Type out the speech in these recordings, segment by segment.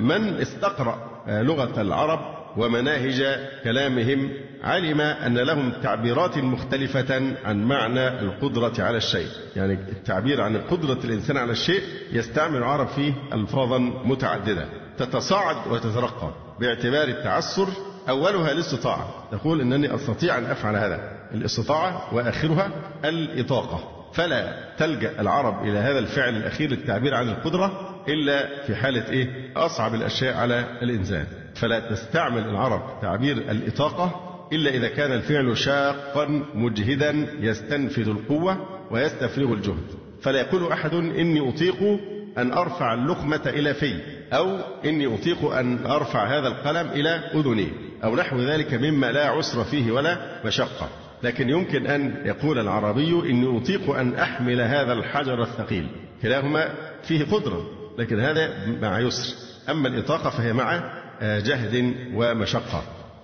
من استقرأ لغة العرب ومناهج كلامهم علم أن لهم تعبيرات مختلفة عن معنى القدرة على الشيء. يعني التعبير عن قدرة الإنسان على الشيء يستعمل العرب فيه ألفاظا متعددة تتصاعد وتترقى باعتبار التعسر. أولها الاستطاعة، تقول إنني أستطيع أن أفعل هذا، الاستطاعة، وآخرها الإطاقة. فلا تلجأ العرب إلى هذا الفعل الأخير للتعبير عن القدرة إلا في حالة أصعب الأشياء على الإنسان. فلا تستعمل العرب تعبير الإطاقة إلا إذا كان الفعل شاقا مجهدا يستنفذ القوة ويستفرغ الجهد. فلا يقول أحد إني أطيق أن أرفع اللقمة إلى في، أو إني أطيق أن أرفع هذا القلم إلى أذني، أو نحو ذلك مما لا عسر فيه ولا مشقة. لكن يمكن أن يقول العربي إني أطيق أن أحمل هذا الحجر الثقيل، كلاهما فيه قدرة لكن هذا مع يسر. أما الإطاقة فهي مع جهد ومشقة.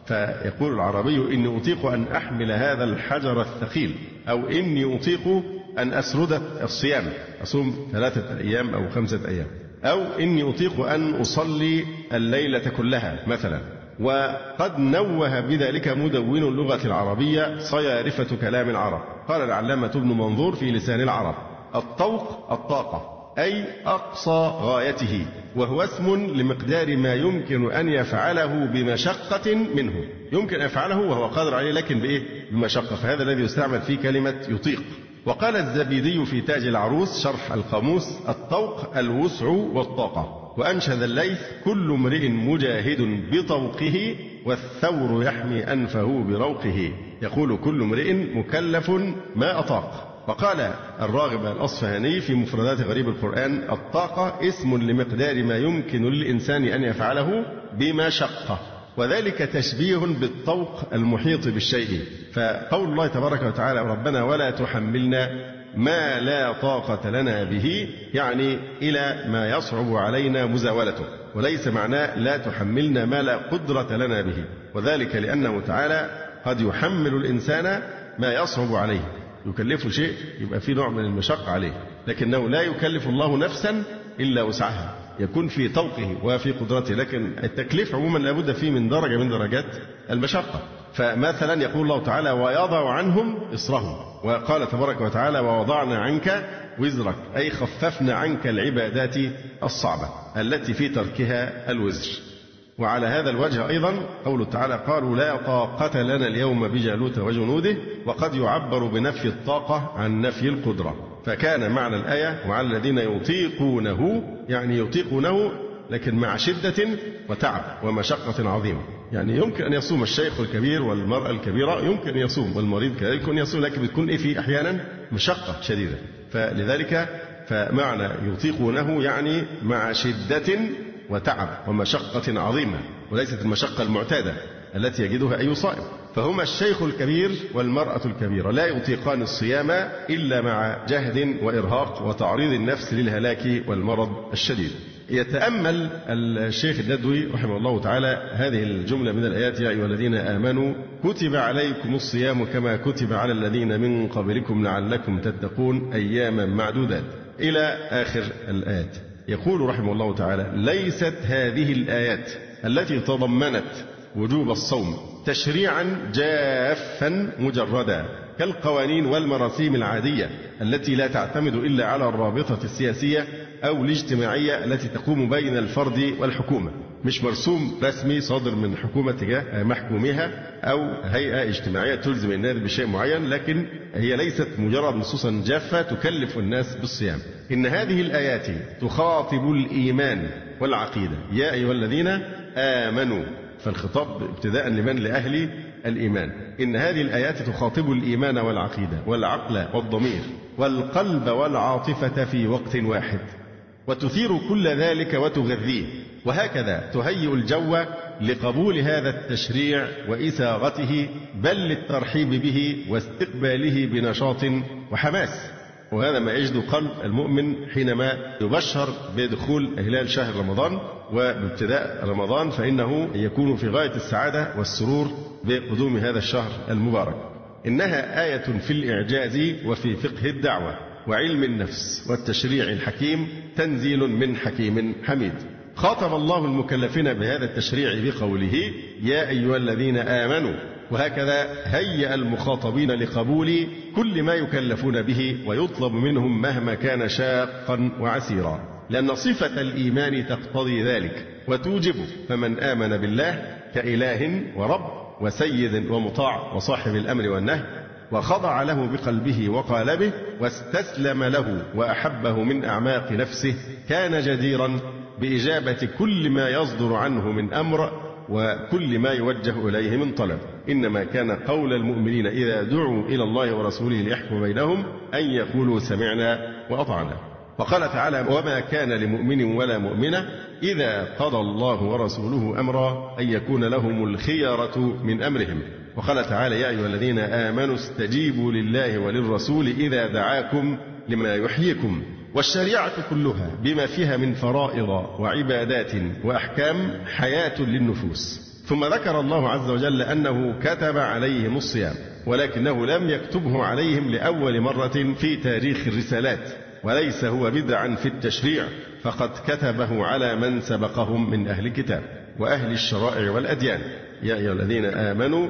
فيقول العربي إني أطيق أن أحمل هذا الحجر الثقيل، أو إني أطيق أن أسرد الصيام، أصوم 3 أيام أو 5 أيام، أو إني أطيق أن أصلي الليلة كلها مثلا. وقد نوه بذلك مدون اللغة العربية صيارفة كلام العرب. قال العلامة ابن منظور في لسان العرب: الطوق الطاقة، أي أقصى غايته، وهو اسم لمقدار ما يمكن أن يفعله بمشقة منه. يمكن أن يفعله وهو قادر عليه لكن بمشقة، فهذا الذي يستعمل فيه كلمة يطيق. وقال الزبيدي في تاج العروس شرح القاموس: الطوق الوسع والطاقة. وأنشد الليث: كل امرئ مجاهد بطوقه والثور يحمي أنفه بروقه. يقول كل امرئ مكلف ما أطاق. وقال الراغب الأصفهاني في مفردات غريب القرآن: الطاقة اسم لمقدار ما يمكن للإنسان أن يفعله بمشقة، وذلك تشبيه بالطوق المحيط بالشيء. فقول الله تبارك وتعالى: ربنا ولا تحملنا ما لا طاقة لنا به، يعني إلى ما يصعب علينا مزاولته، وليس معناه لا تحملنا ما لا قدرة لنا به. وذلك لأنه تعالى قد يحمل الإنسان ما يصعب عليه، يكلفه شيء يبقى فيه نوع من المشقة عليه، لكنه لا يكلف الله نفسا إلا وسعها، يكون في طوقه وفي قدرته. لكن التكليف عموما لابد فيه من درجة من درجات المشقة. فمثلا يقول الله تعالى: ويضع عنهم إصرهم. وقال تبارك وتعالى: ووضعنا عنك وزرك، أي خففنا عنك العبادات الصعبة التي في تركها الوزر. وعلى هذا الوجه أيضا قوله تعالى: قالوا لا طاقة لنا اليوم بجالوت وجنوده. وقد يعبر بنفي الطاقة عن نفي القدرة. فكان معنى الآية: وعلى الذين يطيقونه، يعني يطيقونه لكن مع شدة وتعب ومشقة عظيمة. يعني يمكن أن يصوم الشيخ الكبير والمرأة الكبيرة، يمكن أن يصوم، والمريض كذلك يمكن يصوم، لكن بتكون في أحيانا مشقة شديدة. فلذلك فمعنى يطيقونه يعني مع شدة وتعب ومشقة عظيمة، وليست المشقة المعتادة التي يجدها أي صائم. فهما الشيخ الكبير والمرأة الكبيرة لا يطيقان الصيام إلا مع جهد وإرهاق وتعريض النفس للهلاك والمرض الشديد. يتأمل الشيخ الندوي رحمه الله تعالى هذه الجملة من الآيات: يا أيها الذين آمنوا كتب عليكم الصيام كما كتب على الذين من قبلكم لعلكم تتقون أياما معدودات، إلى آخر الآيات. يقول رحمه الله تعالى: ليست هذه الآيات التي تضمنت وجوب الصوم تشريعا جافا مجردا كالقوانين والمراسيم العادية التي لا تعتمد إلا على الرابطة السياسية أو الاجتماعية التي تقوم بين الفرد والحكومة. مش مرسوم رسمي صادر من حكومة تجاه محكومها أو هيئة اجتماعية تلزم الناس بشيء معين، لكن هي ليست مجرد نصوصا جافة تكلف الناس بالصيام. إن هذه الآيات تخاطب الإيمان والعقيدة: يا أيها الذين آمنوا. فالخطاب ابتداء لمن؟ لأهل الإيمان. إن هذه الآيات تخاطب الإيمان والعقيدة والعقل والضمير والقلب والعاطفة في وقت واحد، وتثير كل ذلك وتغذيه، وهكذا تهيئ الجو لقبول هذا التشريع وإساغته، بل للترحيب به واستقباله بنشاط وحماس. وهذا ما يجد قلب المؤمن حينما يبشر بدخول هلال شهر رمضان وبابتداء رمضان، فإنه يكون في غاية السعادة والسرور بقدوم هذا الشهر المبارك. إنها آية في الإعجاز وفي فقه الدعوة وعلم النفس والتشريع الحكيم، تنزيل من حكيم حميد. خاطب الله المكلفين بهذا التشريع بقوله يا أيها الذين آمنوا، وهكذا هيأ المخاطبين لقبول كل ما يكلفون به ويطلب منهم مهما كان شاقا وعسيرا، لأن صفة الإيمان تقتضي ذلك وتوجبه. فمن آمن بالله كإله ورب وسيد ومطاع وصاحب الأمر والنهي، وخضع له بقلبه وقالبه واستسلم له وأحبه من أعماق نفسه، كان جديرا بإجابة كل ما يصدر عنه من أمر وكل ما يوجه إليه من طلب. إنما كان قول المؤمنين إذا دعوا إلى الله ورسوله ليحكم بينهم أن يقولوا سمعنا وأطعنا. وقال تعالى وما كان لمؤمن ولا مؤمنة إذا قضى الله ورسوله أمرا أن يكون لهم الخيرة من أمرهم. وقال تعالى يا أيها الذين آمنوا استجيبوا لله وللرسول إذا دعاكم لما يحييكم. والشريعة كلها بما فيها من فرائض وعبادات وأحكام حياة للنفوس. ثم ذكر الله عز وجل أنه كتب عليهم الصيام، ولكنه لم يكتبه عليهم لأول مرة في تاريخ الرسالات، وليس هو بدعا في التشريع، فقد كتبه على من سبقهم من أهل الكتاب وأهل الشرائع والأديان. يا أيها الذين آمنوا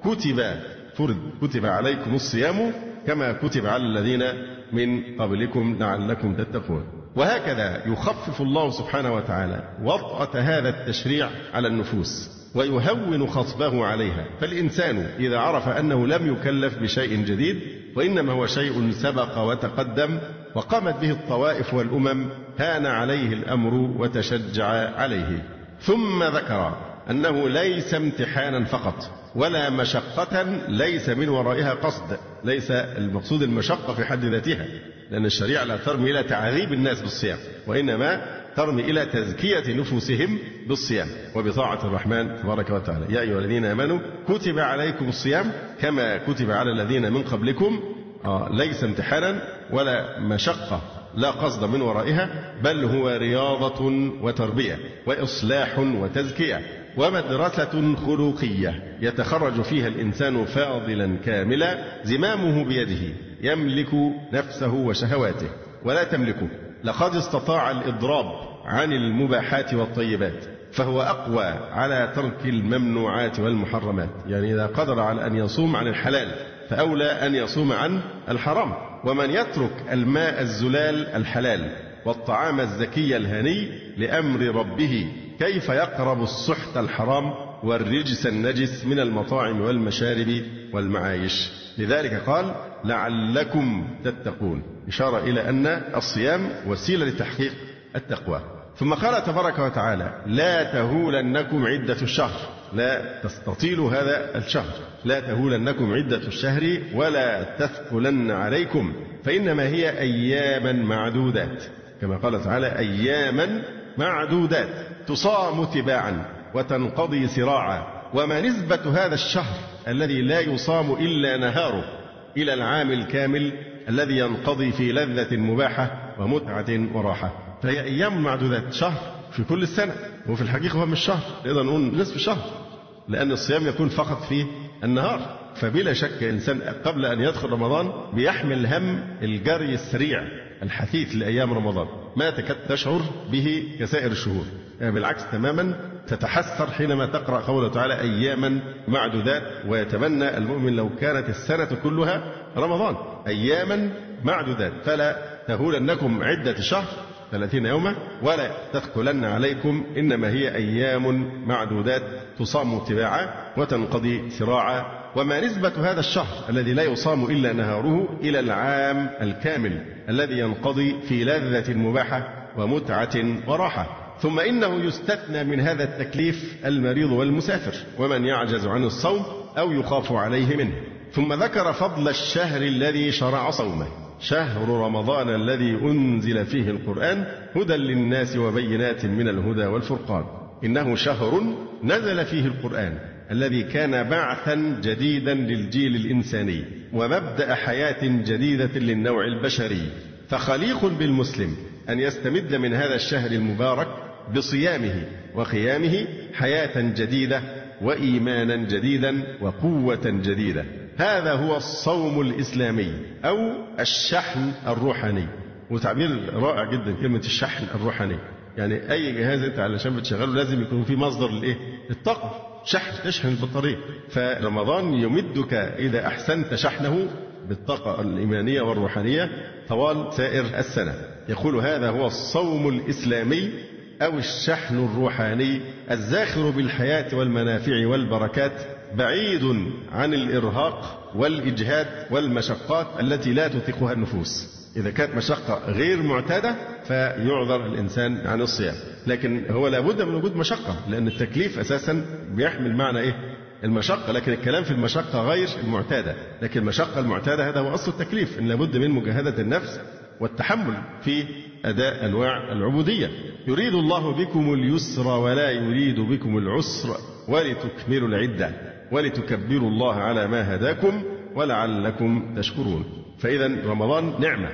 كتب عليكم الصيام كما كتب على الذين من قبلكم لعلكم تتقون. وهكذا يخفف الله سبحانه وتعالى وطأة هذا التشريع على النفوس ويهون خطبه عليها. فالإنسان إذا عرف أنه لم يكلف بشيء جديد وإنما هو شيء سبق وتقدم وقامت به الطوائف والأمم، هان عليه الأمر وتشجع عليه. ثم ذكر أنه ليس امتحانا فقط ولا مشقة ليس من ورائها قصد. ليس المقصود المشقة في حد ذاتها، لأن الشريعة لا ترمي إلى تعذيب الناس بالصيام، وإنما ترمي إلى تزكية نفوسهم بالصيام وبطاعة الرحمن تبارك وتعالى. يا أيها الذين آمنوا كتب عليكم الصيام كما كتب على الذين من قبلكم. ليس امتحانا ولا مشقة لا قصد من ورائها، بل هو رياضة وتربية وإصلاح وتزكية ومدرسة خلقية يتخرج فيها الإنسان فاضلا كاملا زمامه بيده، يملك نفسه وشهواته ولا تملكه. لقد استطاع الإضراب عن المباحات والطيبات، فهو أقوى على ترك الممنوعات والمحرمات. يعني إذا قدر على أن يصوم عن الحلال فأولى أن يصوم عن الحرام. ومن يترك الماء الزلال الحلال والطعام الزكي الهني لأمر ربه كيف يقرب السحت الحرام والرجس النجس من المطاعم والمشارب والمعايش. لذلك قال لعلكم تتقون، إشارة إلى أن الصيام وسيلة لتحقيق التقوى. ثم قال تبارك وتعالى لا تهولنكم عدة الشهر، لا تستطيلوا هذا الشهر، لا تهولنكم عدة الشهر ولا تثقلن عليكم، فإنما هي أياما معدودات، كما قال تعالى أياما معدودات تصام تباعا وتنقضي سراعا. وما نسبة هذا الشهر الذي لا يصام إلا نهاره إلى العام الكامل الذي ينقضي في لذة مباحة ومتعة وراحة؟ فهي أيام معدودات، شهر في كل السنة، وفي الحقيقة هو مش شهر، نقدر نقول نصف شهر، لأن الصيام يكون فقط في النهار. فبلا شك إنسان قبل أن يدخل رمضان بيحمل هم الجري السريع الحثيث لأيام رمضان، ما تكاد تشعر به كسائر الشهور، يعني بالعكس تماما تتحسر حينما تقرأ قوله تعالى أياما معدودات، ويتمنى المؤمن لو كانت السنة كلها رمضان. أياما معدودات، فلا تهولنكم عدة شهر 30 يوما ولا تثقلن عليكم، إنما هي أيام معدودات تصام تباعا وتنقضي سراعا. وما نسبة هذا الشهر الذي لا يصام إلا نهاره إلى العام الكامل الذي ينقضي في لذة مباحة ومتعة وراحة. ثم إنه يستثنى من هذا التكليف المريض والمسافر ومن يعجز عن الصوم أو يخاف عليه منه. ثم ذكر فضل الشهر الذي شرع صومه، شهر رمضان الذي أنزل فيه القرآن هدى للناس وبينات من الهدى والفرقان. إنه شهر نزل فيه القرآن الذي كان بعثا جديدا للجيل الإنساني ومبدأ حياة جديدة للنوع البشري. فخليق بالمسلم أن يستمد من هذا الشهر المبارك بصيامه وقيامه حياة جديدة وإيمانا جديدا وقوة جديدة. هذا هو الصوم الإسلامي أو الشحن الروحاني، وتعبير رائع جدا كلمة الشحن الروحاني. يعني أي جهاز أنت علشان بتشغله لازم يكون فيه مصدر للإيه؟ الطاقة، شحن، تشحن البطارية. فرمضان يمدك إذا أحسنت شحنه بالطاقة الإيمانية والروحانية طوال سائر السنة. يقول هذا هو الصوم الإسلامي أو الشحن الروحاني الزاخر بالحياة والمنافع والبركات، بعيد عن الإرهاق والإجهاد والمشقات التي لا تطيقها النفوس. إذا كانت مشقة غير معتادة فيعذر الإنسان عن الصيام، لكن هو لابد من وجود مشقة، لأن التكليف أساسا بيحمل معنى إيه؟ المشقة، لكن الكلام في المشقة غير المعتادة. لكن المشقة المعتادة هذا هو أصل التكليف، إن لابد من مجاهدة النفس والتحمل في أداء أنواع العبودية. يريد الله بكم اليسر ولا يريد بكم العسر ولتكملوا العدة ولتكبروا الله على ما هداكم ولعلكم تشكرون. فإذا رمضان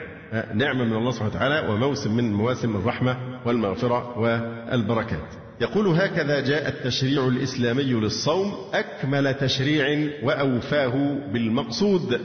نعمة من الله سبحانه وتعالى، وموسم من مواسم الرحمة والمغفرة والبركات. يقول هكذا جاء التشريع الإسلامي للصوم أكمل تشريع وأوفاه بالمقصود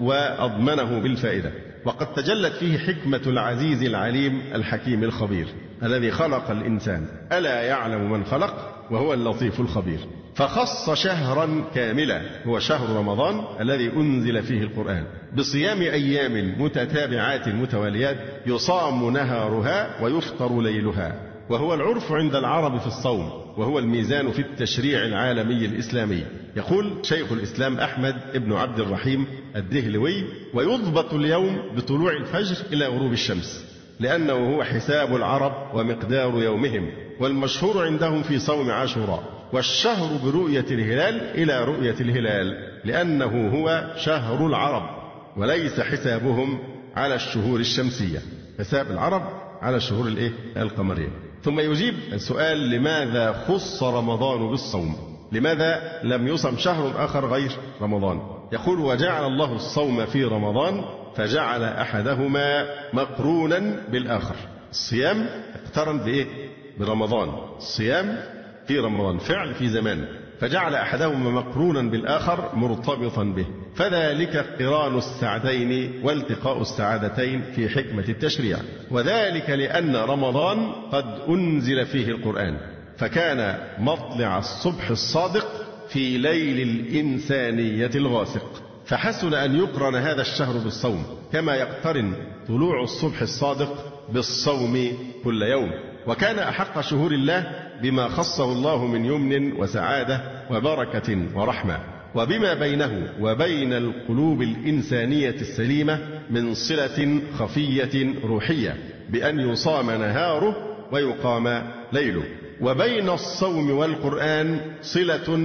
وأضمنه بالفائدة، وقد تجلت فيه حكمة العزيز العليم الحكيم الخبير الذي خلق الإنسان، ألا يعلم من خلق وهو اللطيف الخبير. فخص شهرا كاملا هو شهر رمضان الذي أنزل فيه القرآن بصيام أيام متتابعات متواليات يصام نهارها ويفطر ليلها، وهو العرف عند العرب في الصوم، وهو الميزان في التشريع العالمي الإسلامي. يقول شيخ الإسلام أحمد ابن عبد الرحيم الدهلوي: ويضبط اليوم بطلوع الفجر إلى غروب الشمس، لأنه هو حساب العرب ومقدار يومهم، والمشهور عندهم في صوم عاشوراء. والشهر برؤية الهلال إلى رؤية الهلال، لأنه هو شهر العرب وليس حسابهم على الشهور الشمسية، حساب العرب على الشهور القمرية. ثم يجيب السؤال: لماذا خص رمضان بالصوم؟ لماذا لم يصم شهر آخر غير رمضان؟ يقول: وجعل الله الصوم في رمضان فجعل أحدهما مقرونا بالآخر. الصيام اقترن بإيه؟ برمضان. الصيام في رمضان فعل في زمان، فجعل أحدهما مقرونا بالآخر مرتبطا به، فذلك قران السعدين والتقاء السعادتين في حكمة التشريع. وذلك لأن رمضان قد أنزل فيه القرآن، فكان مطلع الصبح الصادق في ليل الإنسانية الغاسق، فحسن أن يقرن هذا الشهر بالصوم، كما يقترن طلوع الصبح الصادق بالصوم كل يوم. وكان أحق شهور الله بما خصه الله من يمن وسعادة وبركة ورحمة، وبما بينه وبين القلوب الإنسانية السليمة من صلة خفية روحية، بأن يصام نهاره ويقام ليله. وبين الصوم والقرآن صلة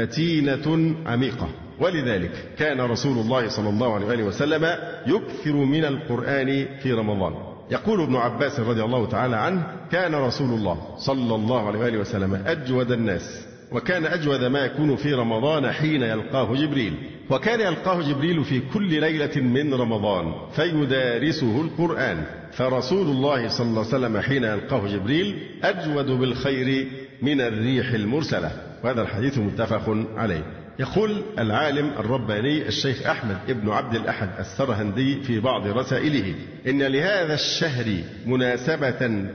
متينة عميقة، ولذلك كان رسول الله صلى الله عليه وسلم يكثر من القرآن في رمضان. يقول ابن عباس رضي الله تعالى عنه: كان رسول الله صلى الله عليه وسلم أجود الناس، وكان أجود ما يكون في رمضان حين يلقاه جبريل، وكان يلقاه جبريل في كل ليلة من رمضان فيدارسه القرآن، فرسول الله صلى الله عليه وسلم حين يلقاه جبريل أجود بالخير من الريح المرسلة. وهذا الحديث متفق عليه. يقول العالم الرباني الشيخ أحمد ابن عبد الأحد السرهندي في بعض رسائله: إن لهذا الشهر مناسبة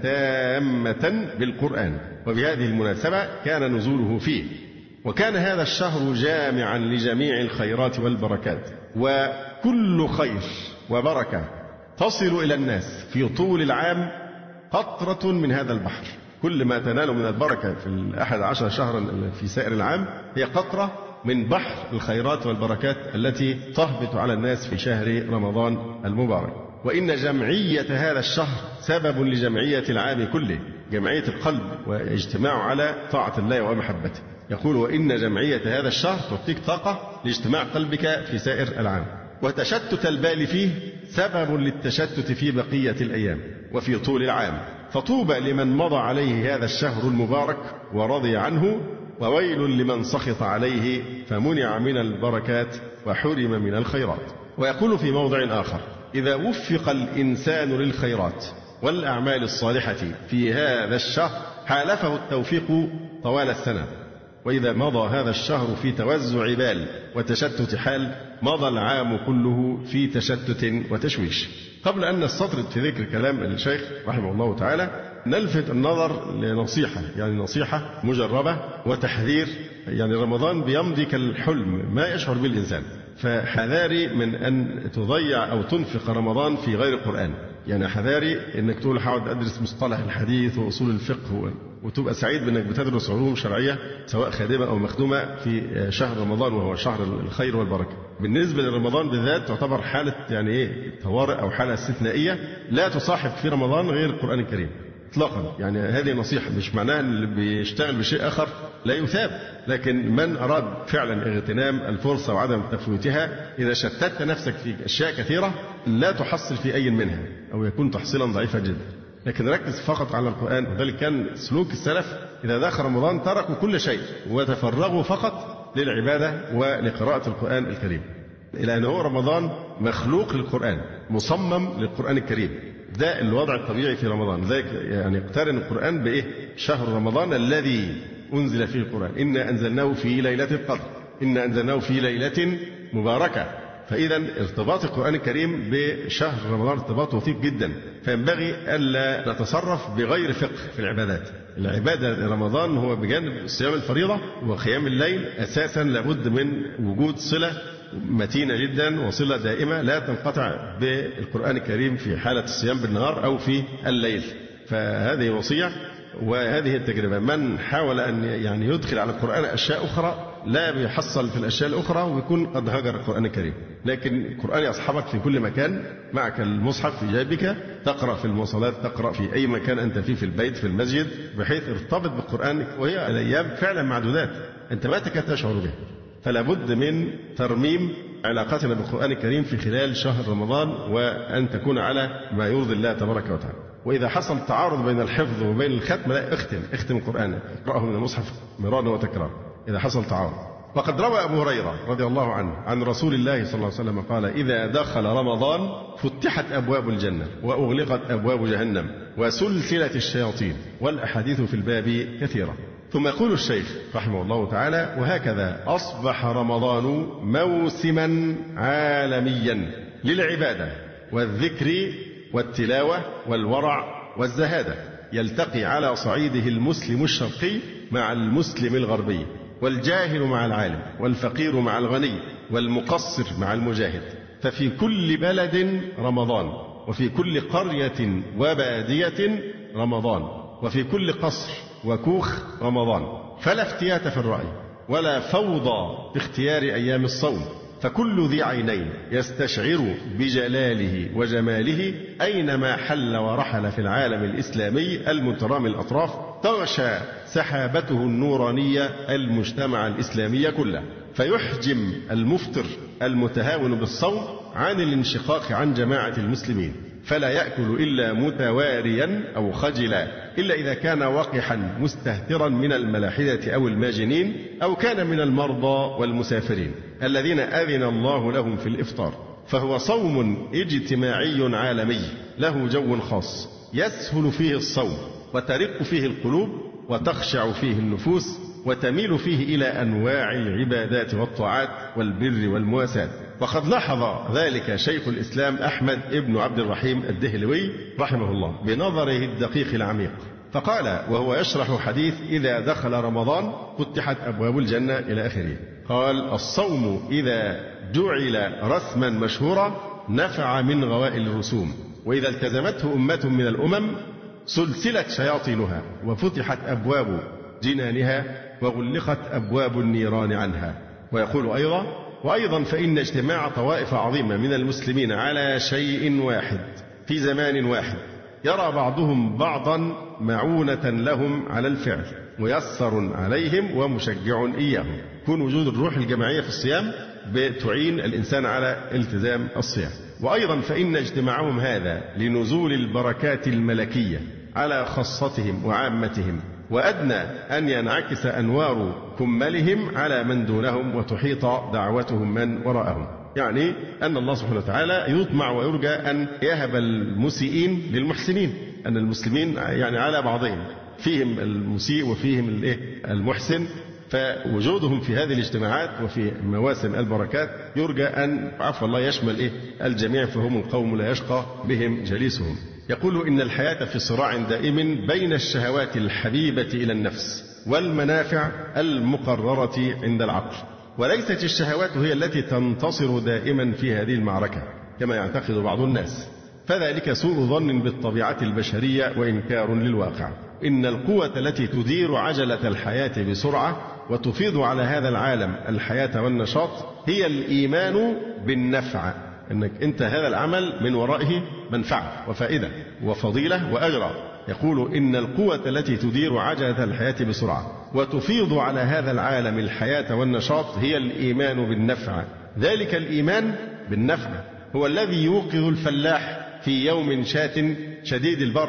تامة بالقرآن، وبهذه المناسبة كان نزوله فيه، وكان هذا الشهر جامعا لجميع الخيرات والبركات، وكل خير وبركة تصل إلى الناس في طول العام قطرة من هذا البحر. كل ما تنال من البركة في 11 شهرا في سائر العام هي قطرة من بحر الخيرات والبركات التي تهبط على الناس في شهر رمضان المبارك. وإن جمعية هذا الشهر سبب لجمعية العام كله، جمعية القلب واجتماع على طاعة الله ومحبته. يقول: وإن جمعية هذا الشهر تعطيك طاقة لاجتماع قلبك في سائر العام، وتشتت البال فيه سبب للتشتت في بقية الأيام وفي طول العام. فطوبى لمن مضى عليه هذا الشهر المبارك ورضي عنه، وويل لمن سخط عليه فمنع من البركات وحرم من الخيرات. ويقول في موضع آخر: إذا وفق الإنسان للخيرات والأعمال الصالحة في هذا الشهر حالفه التوفيق طوال السنة، وإذا مضى هذا الشهر في توزع بال وتشتت حال مضى العام كله في تشتت وتشويش. قبل أن نستطرد في ذكر كلام الشيخ رحمه الله تعالى نلفت النظر لنصيحة، يعني نصيحة مجربة وتحذير. يعني رمضان بيمضي كالحلم ما يشعر به الإنسان، فحذاري من أن تضيع أو تنفق رمضان في غير القرآن. يعني حذاري انك تقول هقعد ادرس مصطلح الحديث واصول الفقه وتبقى سعيد بانك بتدرس علوم شرعيه سواء خادمه او مخدومه في شهر رمضان وهو شهر الخير والبركه. بالنسبه لرمضان بالذات تعتبر حاله يعني طوارئ او حاله استثنائيه لا تصاحب في رمضان غير القران الكريم اطلاقا. يعني هذه نصيحه، مش معناها ان اللي بيشتغل بشيء اخر لا يثاب، لكن من اراد فعلا اغتنام الفرصه وعدم تفويتها، اذا شتت نفسك في اشياء كثيره لا تحصل في اي منها او يكون تحصيلا ضعيفا جدا، لكن ركز فقط على القران. وذلك كان سلوك السلف اذا دخل رمضان تركوا كل شيء وتفرغوا فقط للعباده ولقراءه القران الكريم، الى ان هو رمضان مخلوق للقران، مصمم للقران الكريم. ده الوضع الطبيعي في رمضان. ذلك يعني اقترن القرآن بإيه؟ شهر رمضان الذي أنزل فيه القرآن، إنا أنزلناه في ليلة القدر، إنا أنزلناه في ليلة مباركة. فإذا ارتباط القرآن الكريم بشهر رمضان ارتباط وثيق جدا، فينبغي ألا نتصرف بغير فقه في العبادات. العبادة رمضان هو بجانب صيام الفريضة وقيام الليل أساسا لابد من وجود صلة متينة جدا وصلة دائمة لا تنقطع بالقرآن الكريم في حالة الصيام بالنهار أو في الليل. فهذه وصية وهذه التجربة. من حاول أن يعني يدخل على القرآن أشياء أخرى لا بيحصل في الأشياء الأخرى ويكون قد هجر القرآن الكريم. لكن القرآن يصحبك في كل مكان، معك المصحف في جيبك، تقرأ في المواصلات، تقرأ في أي مكان أنت فيه، في البيت، في المسجد، بحيث ارتبط بالقرآن. وهي الأيام فعلا معدودات أنت ما تكاد تشعر بها، فلا بد من ترميم علاقتنا بالقرآن الكريم في خلال شهر رمضان وأن تكون على ما يرضي الله تبارك وتعالى. وإذا حصل تعارض بين الحفظ وبين الختم لا اختم القرآن، اقرأه من المصحف مرارا وتكرارا إذا حصل تعارض. وقد روى أبو هريرة رضي الله عنه عن رسول الله صلى الله عليه وسلم قال: إذا دخل رمضان فتحت أبواب الجنة وأغلقت أبواب جهنم وسلسلت الشياطين. والأحاديث في الباب كثيرة. ثم يقول الشيخ رحمه الله تعالى: وهكذا أصبح رمضان موسما عالميا للعبادة والذكر والتلاوة والورع والزهادة، يلتقي على صعيده المسلم الشرقي مع المسلم الغربي، والجاهل مع العالم، والفقير مع الغني، والمقصر مع المجاهد. ففي كل بلد رمضان، وفي كل قرية وبادية رمضان، وفي كل قصر وكوخ رمضان. فلا افتيات في الرأي ولا فوضى في اختيار أيام الصوم، فكل ذي عينين يستشعر بجلاله وجماله أينما حل ورحل في العالم الإسلامي المترامي الأطراف، تغشى سحابته النورانية المجتمع الإسلامي كله، فيحجم المفطر المتهاون بالصوم عن الانشقاق عن جماعة المسلمين، فلا يأكل إلا متواريا أو خجلا، إلا إذا كان وقحا مستهترا من الملاحدة أو الماجنين، أو كان من المرضى والمسافرين الذين أذن الله لهم في الإفطار. فهو صوم اجتماعي عالمي له جو خاص، يسهل فيه الصوم وترق فيه القلوب وتخشع فيه النفوس وتميل فيه إلى أنواع العبادات والطاعات والبر والمواساة. وقد لاحظ ذلك شيخ الإسلام أحمد ابن عبد الرحيم الدهلوي رحمه الله بنظره الدقيق العميق، فقال وهو يشرح حديث إذا دخل رمضان فتحت أبواب الجنة إلى آخره، قال: الصوم إذا جعل رسما مشهورا نفع من غوائل الرسوم، وإذا التزمته أمة من الأمم سلسلت شياطينها وفتحت أبواب جنانها وغلقت أبواب النيران عنها. ويقول وأيضا فإن اجتماع طوائف عظيمة من المسلمين على شيء واحد في زمان واحد يرى بعضهم بعضا معونة لهم على الفعل، ميسر عليهم ومشجع إياهم. يكون وجود الروح الجماعية في الصيام بتعين الإنسان على التزام الصيام. وأيضا فإن اجتماعهم هذا لنزول البركات الملكية على خاصتهم وعامتهم، وأدنى أن ينعكس أنوار كملهم على من دونهم وتحيط دعوتهم من وراءهم. يعني أن الله سبحانه وتعالى يطمع ويرجى أن يهب المسيئين للمحسنين، أن المسلمين يعني على بعضهم فيهم المسيء وفيهم المحسن، فوجودهم في هذه الاجتماعات وفي مواسم البركات يرجى أن عفو الله يشمل الجميع، فهم القوم لا يشقى بهم جليسهم. يقول إن الحياة في صراع دائم بين الشهوات الحبيبة إلى النفس والمنافع المقررة عند العقل، وليست الشهوات هي التي تنتصر دائما في هذه المعركة كما يعتقد بعض الناس، فذلك سوء ظن بالطبيعة البشرية وإنكار للواقع. إن القوة التي تدير عجلة الحياة بسرعة وتفيض على هذا العالم الحياة والنشاط هي الإيمان بالنفع، أنك أنت هذا العمل من ورائه منفعة وفائدة وفضيلة وأجر. يقول إن القوة التي تدير عجلة الحياة بسرعة وتفيض على هذا العالم الحياة والنشاط هي الإيمان بالنفع. ذلك الإيمان بالنفع هو الذي يوقظ الفلاح في يوم شات شديد البرد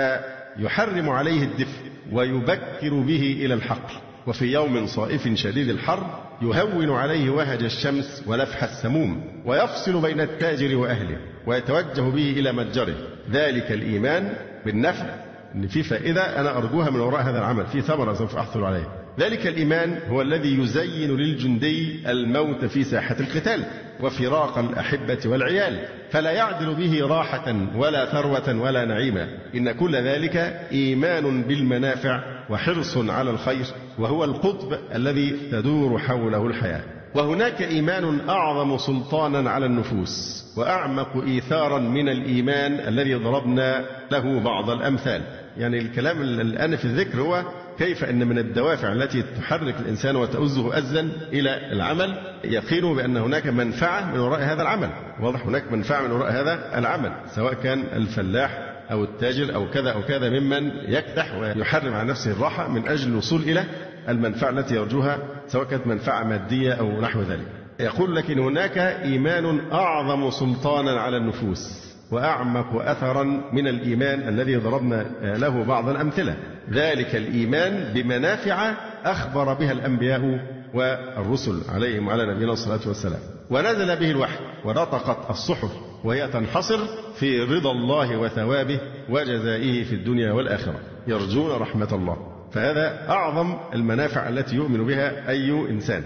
فيحرم عليه الدفء ويبكر به إلى الحقل، وفي يوم صائف شديد الحر يهون عليه وهج الشمس ولفح السموم ويفصل بين التاجر وأهله ويتوجه به إلى متجره. ذلك الإيمان بالنفع، إن في فائدة أنا أرجوها من وراء هذا العمل، في ثمرة سوف أحصل عليها. ذلك الإيمان هو الذي يزين للجندي الموت في ساحة القتال وفراق الأحبة والعيال، فلا يعدل به راحة ولا ثروة ولا نعيما. إن كل ذلك إيمان بالمنافع وحرص على الخير، وهو القطب الذي تدور حوله الحياة. وهناك إيمان أعظم سلطانا على النفوس وأعمق إيثارا من الإيمان الذي ضربنا له بعض الأمثال. يعني الكلام الآن في الذكر هو كيف أن من الدوافع التي تحرك الإنسان وتؤزه أزا إلى العمل يقين بأن هناك منفعة من وراء هذا العمل. واضح، هناك منفعة من وراء هذا العمل، سواء كان الفلاح أو التاجر أو كذا أو كذا ممن يكدح ويحرم على نفسه الراحة من أجل الوصول إلى المنفعة التي يرجوها، سواء كانت منفعة مادية أو نحو ذلك. يقول لكن هناك إيمان أعظم سلطانا على النفوس وأعمق أثرا من الإيمان الذي ضربنا له بعض الأمثلة. ذلك الإيمان بمنافع أخبر بها الأنبياء والرسل عليهم وعلى نبينا الصلاة والسلام، ونزل به الوحي ونطقت الصحف، وهي تنحصر في رضا الله وثوابه وجزائه في الدنيا والآخرة، يرجون رحمة الله. فهذا أعظم المنافع التي يؤمن بها أي إنسان.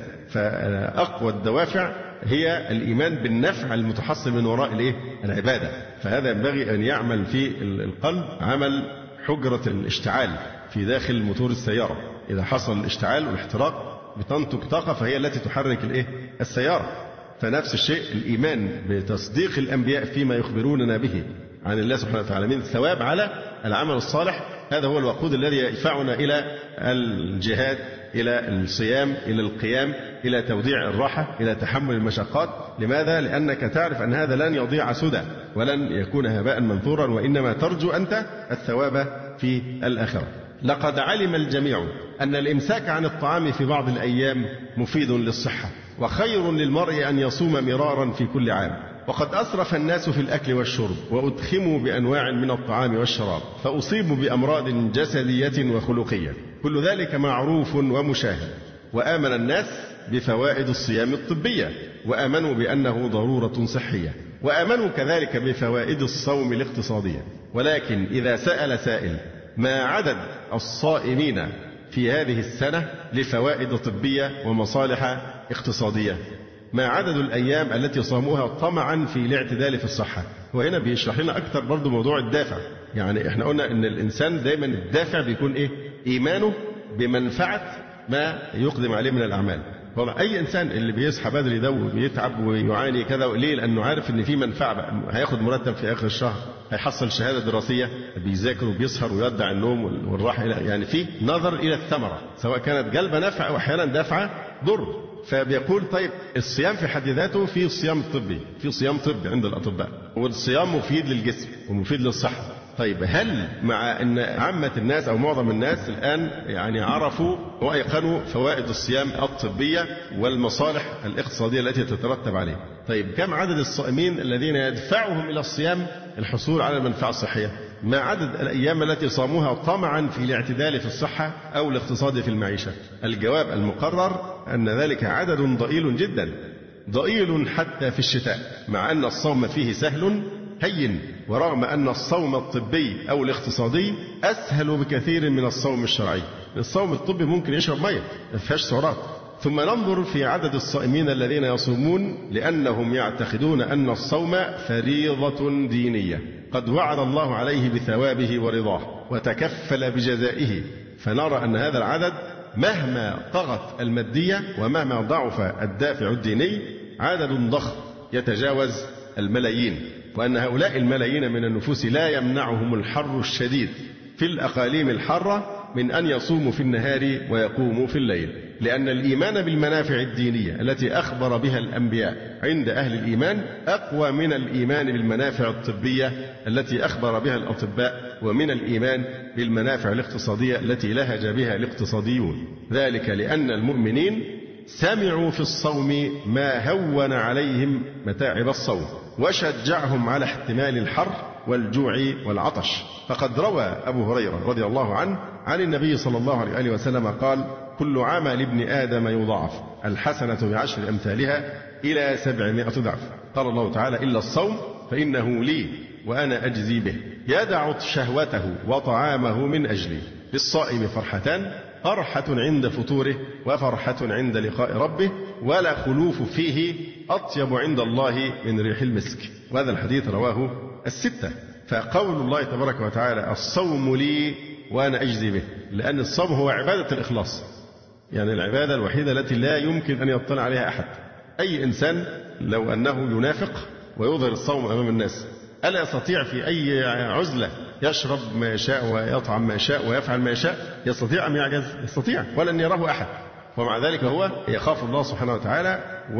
فأقوى الدوافع هي الإيمان بالنفع المتحصل من وراء العبادة. فهذا ينبغي أن يعمل في القلب عمل حجرة الاشتعال في داخل موتور السيارة. إذا حصل الاشتعال والاحتراق بتنتج طاقة فهي التي تحرك السيارة. فنفس الشيء الإيمان بتصديق الأنبياء فيما يخبروننا به عن الله سبحانه وتعالى من الثواب على العمل الصالح، هذا هو الوقود الذي يدفعنا إلى الجهاد، إلى الصيام، إلى القيام، إلى توديع الراحة، إلى تحمل المشقات. لماذا؟ لأنك تعرف أن هذا لن يضيع سدى ولن يكون هباء منثورا، وإنما ترجو أنت الثواب في الآخرة. لقد علم الجميع أن الإمساك عن الطعام في بعض الأيام مفيد للصحة، وخير للمرء أن يصوم مرارا في كل عام. وقد أسرف الناس في الأكل والشرب وأدخموا بأنواع من الطعام والشراب فأصيبوا بأمراض جسدية وخلقية، كل ذلك معروف ومشاهد. وآمن الناس بفوائد الصيام الطبية وآمنوا بأنه ضرورة صحية، وآمنوا كذلك بفوائد الصوم الاقتصادية. ولكن إذا سأل سائل ما عدد الصائمين في هذه السنة لفوائد طبية ومصالح اقتصادية؟ ما عدد الأيام التي صاموها طمعا في الاعتدال في الصحة؟ وهنا بيشرح لنا أكثر برضو موضوع الدافع. يعني احنا قلنا أن الإنسان دايما الدافع بيكون إيمانه بمنفعة ما يقدم عليه من الأعمال. أي إنسان اللي بيصحى بدري ده وبيتعب ويعاني كذا، ليه؟ لأنه عارف أن في منفعة بقى، هياخد مرتب في آخر الشهر، هيحصل شهادة دراسية، بيذاكر وبيسهر ويودع النوم والراحة، يعني في نظر إلى الثمرة سواء كانت جلب نفع أو أحيانا دفع ضر. فبيقول طيب الصيام في حد ذاته في الصيام الطبي، في صيام طبي عند الأطباء، والصيام مفيد للجسم ومفيد للصحة. طيب هل مع أن عامة الناس أو معظم الناس الآن يعني عرفوا وأيقنوا فوائد الصيام الطبية والمصالح الاقتصادية التي تترتب عليه، طيب كم عدد الصائمين الذين يدفعهم إلى الصيام الحصول على المنفعة الصحية؟ ما عدد الأيام التي صاموها طمعا في الاعتدال في الصحة أو الاقتصاد في المعيشة؟ الجواب المقرر أن ذلك عدد ضئيل جدا، ضئيل حتى في الشتاء، مع أن الصوم فيه سهل هين، ورغم أن الصوم الطبي أو الاقتصادي أسهل بكثير من الصوم الشرعي. الصوم الطبي ممكن يشرب مية ما فيهاش سعرات، ثم ننظر في عدد الصائمين الذين يصومون، لأنهم يعتقدون أن الصوم فريضة دينية قد وعد الله عليه بثوابه ورضاه وتكفل بجزائه. فنرى أن هذا العدد مهما طغت المادية ومهما ضعف الدافع الديني عدد ضخم يتجاوز الملايين، وأن هؤلاء الملايين من النفوس لا يمنعهم الحر الشديد في الأقاليم الحارة من أن يصوموا في النهار ويقوموا في الليل، لأن الإيمان بالمنافع الدينية التي أخبر بها الأنبياء عند أهل الإيمان أقوى من الإيمان بالمنافع الطبية التي أخبر بها الأطباء، ومن الإيمان بالمنافع الاقتصادية التي لهج بها الاقتصاديون. ذلك لأن المؤمنين سمعوا في الصوم ما هون عليهم متاعب الصوم وشجعهم على احتمال الحر والجوع والعطش. فقد روى أبو هريرة رضي الله عنه عن النبي صلى الله عليه وسلم قال: كل عمل ابن آدم يضاعف، الحسنة بعشر أمثالها إلى 700 ضعف. قال الله تعالى: إلا الصوم فإنه لي وأنا أجزي به، يدع شهوته وطعامه من أجلي. للصائم فرحتان: فرحة عند فطوره وفرحة عند لقاء ربه، ولا خلوف فيه أطيب عند الله من ريح المسك. وهذا الحديث رواه الستة. فقول الله تبارك وتعالى: الصوم لي وأنا أجزي به، لأن الصوم هو عبادة الإخلاص، يعني العبادة الوحيدة التي لا يمكن أن يطلع عليها أحد. أي إنسان لو أنه ينافق ويظهر الصوم أمام الناس، ألا يستطيع في أي عزلة يشرب ما يشاء ويطعم ما يشاء ويفعل ما يشاء؟ يستطيع أم يعجز؟ يستطيع، ولن يراه أحد. ومع ذلك هو يخاف الله سبحانه وتعالى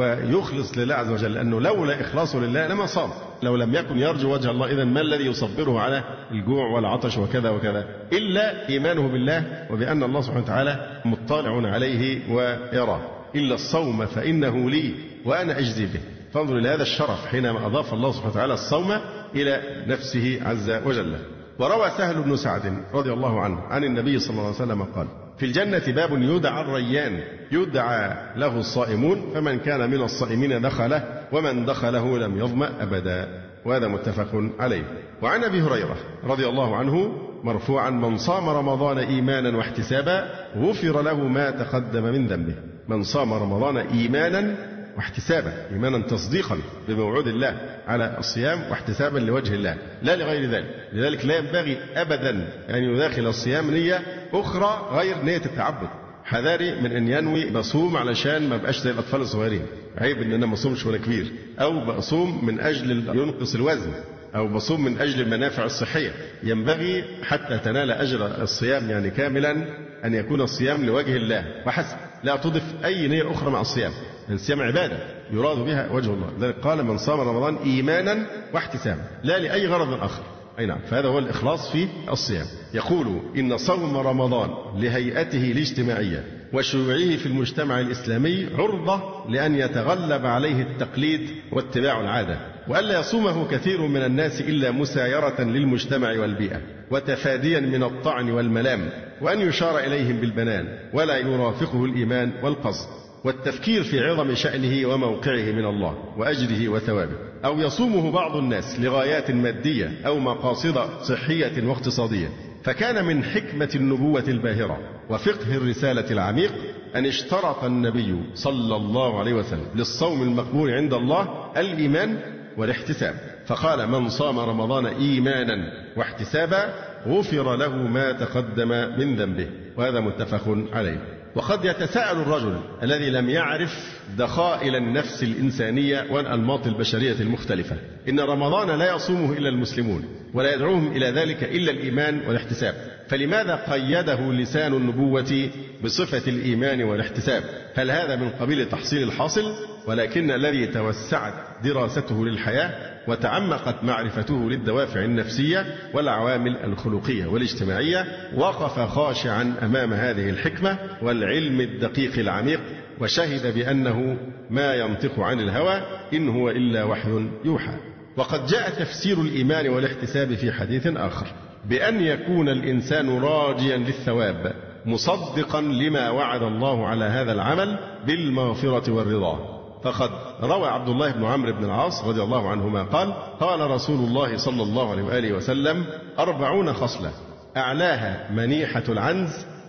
ويخلص لله عز وجل، لأنه لولا إخلاصه لله لما صام. لو لم يكن يرجو وجه الله، إذن ما الذي يصبره على الجوع والعطش وكذا وكذا إلا إيمانه بالله وبأن الله سبحانه وتعالى مطلع عليه ويراه. إلا الصوم فإنه لي وأنا أجزي به. فانظر إلى هذا الشرف حينما أضاف الله سبحانه وتعالى الصوم إلى نفسه عز وجل. وروى سهل بن سعد رضي الله عنه عن النبي صلى الله عليه وسلم قال: في الجنة باب يدعى الريان، يدعى له الصائمون، فمن كان من الصائمين دخله ومن دخله لم يظمأ أبدا. وهذا متفق عليه. وعن أبي هريرة رضي الله عنه مرفوعا: من صام رمضان إيمانا واحتسابا غفر له ما تقدم من ذنبه. من صام رمضان إيمانا واحتسابا، إيمانا تصديقا بموعود الله على الصيام واحتسابا لوجه الله لا لغير ذلك. لذلك لا ينبغي أبدا أن يداخل الصيام نية أخرى غير نية التعبد. حذاري من أن ينوي بصوم علشان ما بقاش زي الأطفال الصغيرين، عيب أن أنا ما أصومش وأنا كبير، أو بصوم من أجل ينقص الوزن، أو بصوم من أجل المنافع الصحية. ينبغي حتى تنال أجر الصيام يعني كاملا أن يكون الصيام لوجه الله وحسب، لا تضف أي نية أخرى مع الصيام. الصيام عبادة يراد بها وجه الله. لذلك قال: من صام رمضان إيمانا واحتسابا، لا لأي غرض آخر. أي نعم، فهذا هو الإخلاص في الصيام. يقول: إن صوم رمضان لهيئته الاجتماعية وشيوعه في المجتمع الإسلامي عرضة لأن يتغلب عليه التقليد واتباع العادة، وألا يصومه كثير من الناس إلا مسايرة للمجتمع والبيئة وتفاديا من الطعن والملام، وأن يشار إليهم بالبنان ولا يرافقه الإيمان والقصد والتفكير في عظم شأنه وموقعه من الله وأجره وثوابه. أو يصومه بعض الناس لغايات مادية أو مقاصد صحية واقتصادية. فكان من حكمة النبوة الباهرة وفقه الرسالة العميق أن اشترط النبي صلى الله عليه وسلم للصوم المقبول عند الله الإيمان والاحتساب، فقال: من صام رمضان إيمانا واحتسابا غفر له ما تقدم من ذنبه. وهذا متفق عليه. وقد يتساءل الرجل الذي لم يعرف دخائل النفس الإنسانية والأنماط البشرية المختلفة: إن رمضان لا يصومه إلا المسلمون ولا يدعوهم إلى ذلك إلا الإيمان والاحتساب، فلماذا قيده لسان النبوة بصفة الإيمان والاحتساب؟ هل هذا من قبيل تحصيل الحاصل؟ ولكن الذي توسعت دراسته للحياة وتعمقت معرفته للدوافع النفسية والعوامل الخلقية والاجتماعية وقف خاشعا أمام هذه الحكمة والعلم الدقيق العميق، وشهد بأنه ما ينطق عن الهوى إن هو إلا وحي يوحى. وقد جاء تفسير الإيمان والاحتساب في حديث آخر بأن يكون الإنسان راجيا للثواب مصدقا لما وعد الله على هذا العمل بالمغفرة والرضا. فقد روى عبد الله بن عمرو بن العاص رضي الله عنهما قال: قال رسول الله صلى الله عليه وآله وسلم: 40 خصلة أعلاها منيحة العنز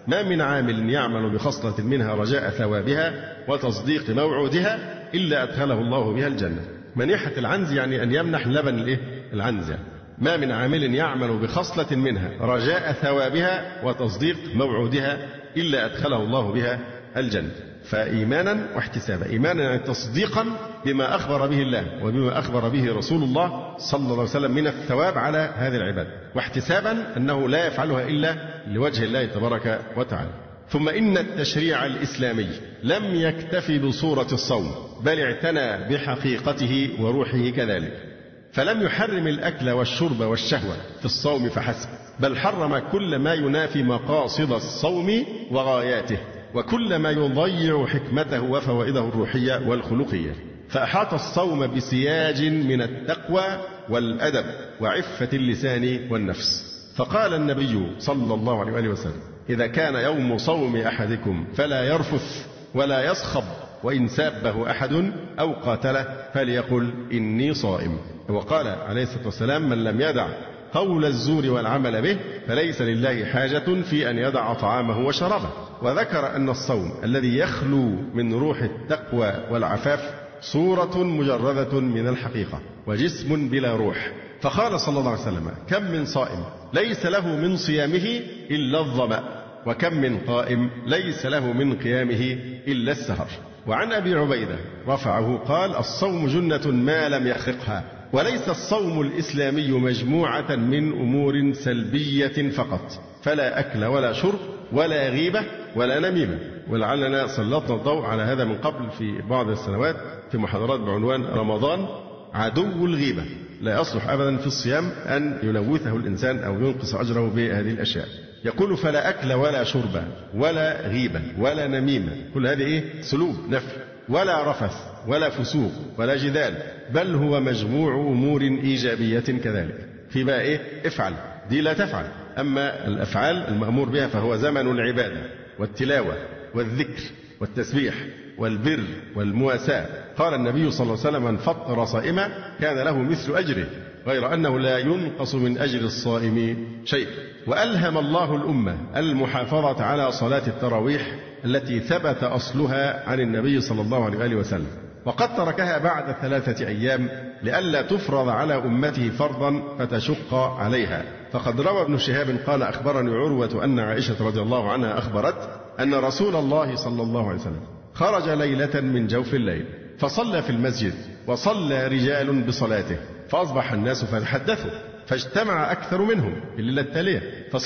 ما من عامل يعمل بخصلة منها رجاء ثوابها وتصديق موعودها إلا أدخله الله بها الجنة. منيحة العنز يعني أن يمنح لبن العنز يعني. ما من عامل يعمل بخصلة منها رجاء ثوابها وتصديق موعودها إلا أدخله الله بها الجنة. فإيمانا واحتسابا. إيمانا يعني تصديقا بما أخبر به الله وبما أخبر به رسول الله صلى الله عليه وسلم من الثواب على هذه العبادة، واحتسابا أنه لا يفعلها إلا لوجه الله تبارك وتعالى. ثم إن التشريع الإسلامي لم يكتفي بصورة الصوم، بل اعتنى بحقيقته وروحه كذلك، فلم يحرم الأكل والشرب والشهوة في الصوم فحسب، بل حرم كل ما ينافي مقاصد الصوم وغاياته، وكل ما يضيع حكمته وفوائده الروحية والخلقية. فأحاط الصوم بسياج من التقوى والأدب وعفة اللسان والنفس. فقال النبي صلى الله عليه وآله وسلم: إذا كان يوم صوم أحدكم فلا يرفث ولا يصخب، وإن سابه أحد أو قاتله فليقل إني صائم. وقال عليه الصلاة والسلام: من لم يدع قول الزور والعمل به فليس لله حاجة في أن يدع طعامه وشرابه. وذكر أن الصوم الذي يخلو من روح التقوى والعفاف صورة مجردة من الحقيقة وجسم بلا روح. فقال صلى الله عليه وسلم: كم من صائم ليس له من صيامه إلا الظمأ، وكم من قائم ليس له من قيامه إلا السهر. وعن أبي عبيدة رفعه قال: الصوم جنة ما لم يخرقها. وليس الصوم الإسلامي مجموعة من أمور سلبية فقط، فلا أكل ولا شرب ولا غيبة ولا نميمة. ولعلنا سلطنا الضوء على هذا من قبل في بعض السنوات في محاضرات بعنوان رمضان عدو الغيبة. لا يصلح أبدا في الصيام أن يلوثه الإنسان أو ينقص أجره بهذه الأشياء. يقول: فلا أكل ولا شرب ولا غيبة ولا نميمة، كل هذه سلوب نفي، ولا رفث ولا فسوق ولا جدال، بل هو مجموع أمور إيجابية كذلك. في بقى افعل، دي لا تفعل. أما الأفعال المأمور بها فهو زمن العبادة والتلاوة والذكر والتسبيح والبر والمواساة. قال النبي صلى الله عليه وسلم: من فطر صائما كان له مثل أجره، غير أنه لا ينقص من أجر الصائم شيء. وألهم الله الأمة المحافظة على صلاة التراويح التي ثبت أصلها عن النبي صلى الله عليه وآله وسلم، وقد تركها بعد 3 أيام لئلا تفرض على أمته فرضا فتشق عليها. فقد روى ابن شهاب قال: أخبرني عروة أن عائشة رضي الله عنها أخبرت أن رسول الله صلى الله عليه وسلم خرج ليلة من جوف الليل فصلى في المسجد، وصلى رجال بصلاته، فأصبح الناس فتحدثوا، فاجتمع أكثر منهم في الليلة التالية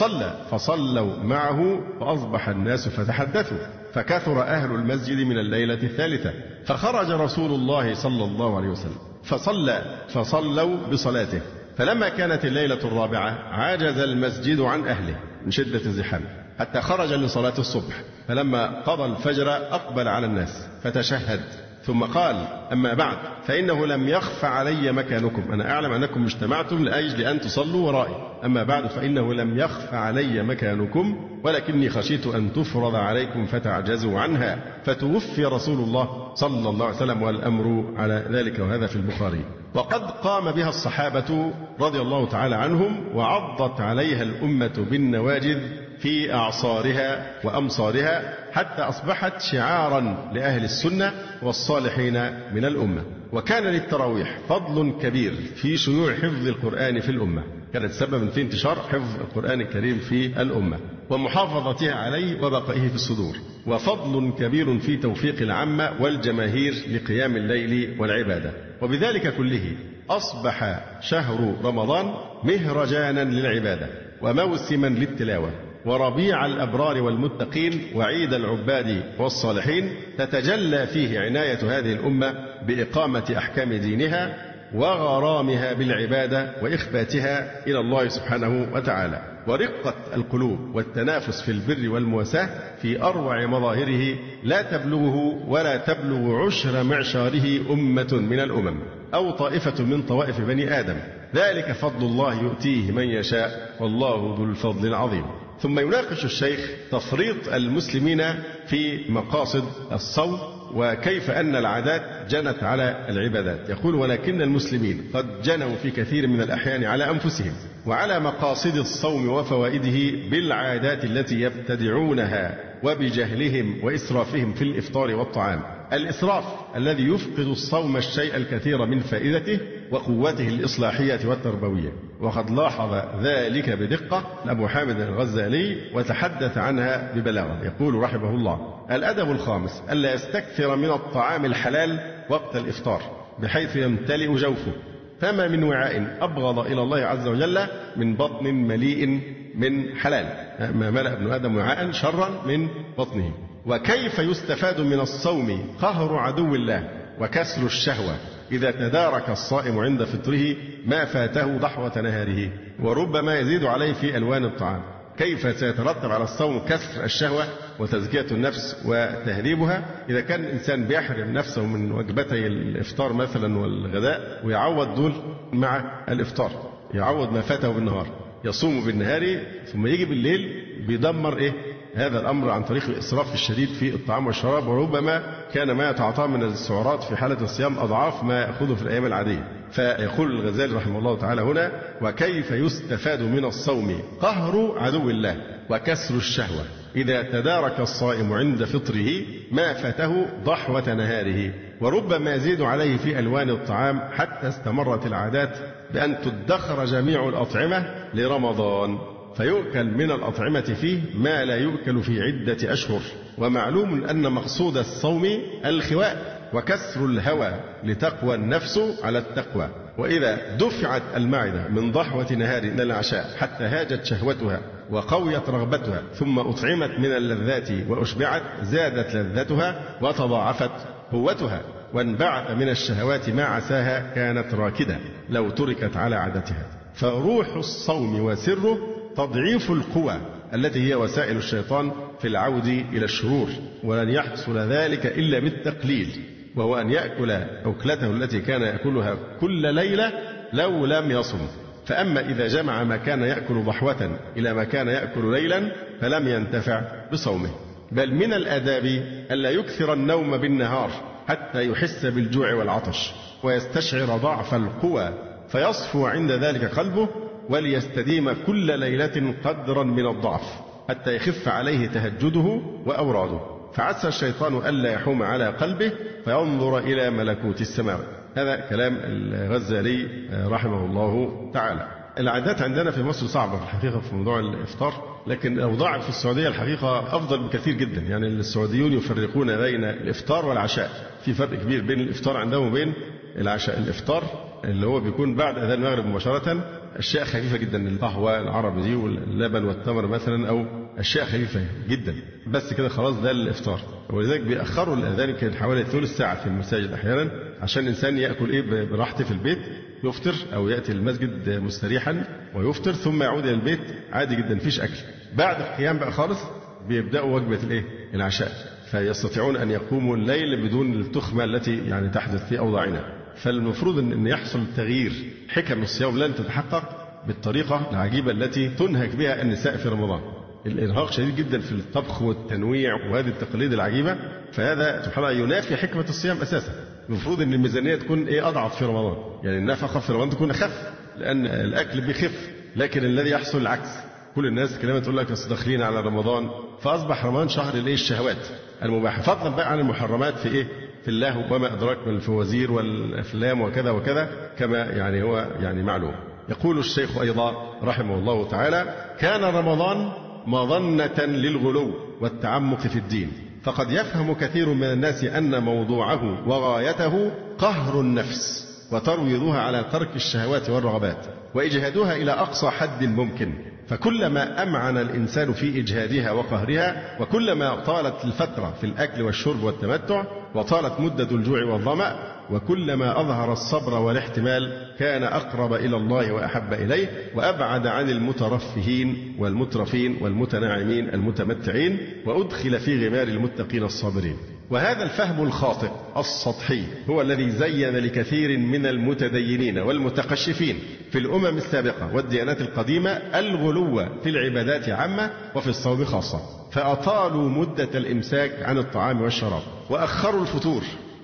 فصلوا معه، فأصبح الناس فتحدثوا، فكثر أهل المسجد من الليلة الثالثة. فخرج رسول الله صلى الله عليه وسلم فصلوا بصلاته. فلما كانت الليلة الرابعة عجز المسجد عن أهله من شدة الزحام حتى خرج لصلاة الصبح. فلما قضى الفجر أقبل على الناس فتشهد، ثم قال: أما بعد فإنه لم يخف علي مكانكم، أنا أعلم أنكم اجتمعتم لأجل أن تصلوا ورائي، أما بعد فإنه لم يخف علي مكانكم، ولكني خشيت أن تفرض عليكم فتعجزوا عنها. فتوفي رسول الله صلى الله عليه وسلم والأمر على ذلك، وهذا في البخاري. وقد قام بها الصحابة رضي الله تعالى عنهم، وعضت عليها الأمة بالنواجذ في أعصارها وأمصارها، حتى أصبحت شعارا لأهل السنة والصالحين من الأمة. وكان للتراويح فضل كبير في شيوع حفظ القرآن في الأمة، كانت سببا في انتشار حفظ القرآن الكريم في الأمة ومحافظتها عليه وبقائه في الصدور، وفضل كبير في توفيق العامة والجماهير لقيام الليل والعبادة. وبذلك كله أصبح شهر رمضان مهرجانا للعبادة وموسما للتلاوة وربيع الأبرار والمتقين وعيد العباد والصالحين، تتجلى فيه عناية هذه الأمة بإقامة أحكام دينها وغرامها بالعبادة وإخباتها إلى الله سبحانه وتعالى، ورقة القلوب والتنافس في البر والمواساة في أروع مظاهره لا تبلغه ولا تبلغ عشر معشاره أمة من الأمم أو طائفة من طوائف بني آدم، ذلك فضل الله يؤتيه من يشاء والله ذو الفضل العظيم. ثم يناقش الشيخ تفريط المسلمين في مقاصد الصوم وكيف أن العادات جنت على العبادات. يقول: ولكن المسلمين قد جنوا في كثير من الأحيان على أنفسهم وعلى مقاصد الصوم وفوائده بالعادات التي يبتدعونها وبجهلهم وإسرافهم في الإفطار والطعام. الإسراف الذي يفقد الصوم الشيء الكثير من فائدته وقوته الإصلاحية والتربوية، وقد لاحظ ذلك بدقة أبو حامد الغزالي وتحدث عنها ببلاغة. يقول رحمه الله: الأدب الخامس ألا يستكثر من الطعام الحلال وقت الإفطار بحيث يمتلئ جوفه، فما من وعاء أبغض إلى الله عز وجل من بطن مليء من حلال، ما ملأ ابن آدم وعاء شرا من بطنه. وكيف يستفاد من الصوم قهر عدو الله وكسر الشهوة إذا تدارك الصائم عند فطره ما فاته ضحوة نهاره، وربما يزيد عليه في ألوان الطعام. كيف سيترتب على الصوم كسر الشهوة وتزكية النفس وتهذيبها إذا كان الإنسان بيحرم نفسه من وجبتي الإفطار مثلا والغداء ويعوض دول مع الإفطار، يعوض ما فاته بالنهار، يصوم بالنهار ثم يجي بالليل بيدمر هذا الأمر عن طريق الإسراف الشديد في الطعام والشراب، وربما كان ما يتعاطاه من السعرات في حالة الصيام أضعاف ما يأخذه في الأيام العادية. فيقول الغزالي رحمه الله تعالى هنا: وكيف يستفاد من الصوم قهر عدو الله وكسر الشهوة إذا تدارك الصائم عند فطره ما فاته ضحوة نهاره، وربما يزيد عليه في ألوان الطعام حتى استمرت العادات بأن تدخر جميع الأطعمة لرمضان، فيؤكل من الأطعمة فيه ما لا يؤكل في عدة أشهر. ومعلوم أن مقصود الصوم الخواء وكسر الهوى لتقوى النفس على التقوى، وإذا دفعت المعدة من ضحوة نهار إلى العشاء حتى هاجت شهوتها وقويت رغبتها ثم أطعمت من اللذات وأشبعت زادت لذتها وتضاعفت قوتها، وانبعث من الشهوات ما عساها كانت راكدة لو تركت على عادتها. فروح الصوم وسره تضعيف القوى التي هي وسائل الشيطان في العود إلى الشرور، ولن يحصل ذلك إلا بالتقليل، وهو أن يأكل أكلته التي كان يأكلها كل ليلة لو لم يصم. فأما إذا جمع ما كان يأكل ضحوة إلى ما كان يأكل ليلا فلم ينتفع بصومه. بل من الآداب ألا يكثر النوم بالنهار حتى يحس بالجوع والعطش ويستشعر ضعف القوى فيصفو عند ذلك قلبه، وليستديم كل ليلة قدرا من الضعف حتى يخف عليه تهجده وأوراده، فعسى الشيطان ألا يحوم على قلبه فينظر إلى ملكوت السماوات. هذا كلام الغزالي رحمه الله تعالى. العادات عندنا في مصر صعبة في الحقيقة في موضوع الإفطار، لكن الأوضاع في السعودية الحقيقة أفضل بكثير جدا. يعني السعوديون يفرقون بين الإفطار والعشاء، في فرق كبير بين الإفطار عندهم وبين العشاء. الإفطار اللي هو بيكون بعد أذان المغرب مباشرة أشياء خفيفة جدا، القهوة العربي دي واللبن والتمر مثلا، أو أشياء خفيفة جدا بس كده خلاص ده الإفطار. ولذلك بيأخروا الأذان كان حوالي ثلث ساعة في المساجد أحيانا عشان الإنسان يأكل براحته في البيت، يفطر أو يأتي المسجد مستريحا ويفطر ثم يعود إلى البيت عادي جدا مفيش أكل. بعد القيام بقى خالص بيبدأوا وجبة العشاء، فيستطيعون أن يقوموا الليل بدون التخمة التي يعني تحدث في أوضاعنا. فالمفروض أن يحصل تغيير. حكم الصيام لن تتحقق بالطريقة العجيبة التي تنهك بها النساء في رمضان. الإرهاق شديد جدا في الطبخ والتنويع وهذه التقاليد العجيبة، فهذا سبحان الله ينافي حكمة الصيام أساسا. المفروض أن الميزانية تكون أضعف في رمضان، يعني النفقة في رمضان تكون أخف لأن الأكل بيخف. لكن الذي يحصل العكس، كل الناس كلمة تقول لك بس داخلين على رمضان، فأصبح رمضان شهر الشهوات المباحة، فضلا بقى عن المحرمات في في اللهو وما أدراك من الفوازير والأفلام وكذا وكذا كما يعني هو يعني معلوم. يقول الشيخ أيضا رحمه الله تعالى: كان رمضان مظنة للغلو والتعمق في الدين، فقد يفهم كثير من الناس أن موضوعه وغايته قهر النفس وترويضها على ترك الشهوات والرغبات وإجهادها إلى أقصى حد ممكن، فكلما أمعن الإنسان في إجهادها وقهرها وكلما طالت الفترة في الأكل والشرب والتمتع وطالت مدة الجوع والظمأ وكلما أظهر الصبر والاحتمال كان أقرب إلى الله وأحب إليه وأبعد عن المترفهين والمترفين والمتناعمين المتمتعين، وأدخل في غمار المتقين الصابرين. وهذا الفهم الخاطئ السطحي هو الذي زين لكثير من المتدينين والمتقشفين في الأمم السابقة والديانات القديمة الغلو في العبادات عامة وفي الصوم خاصة، فأطالوا مدة الإمساك عن الطعام والشراب وأخروا الفطور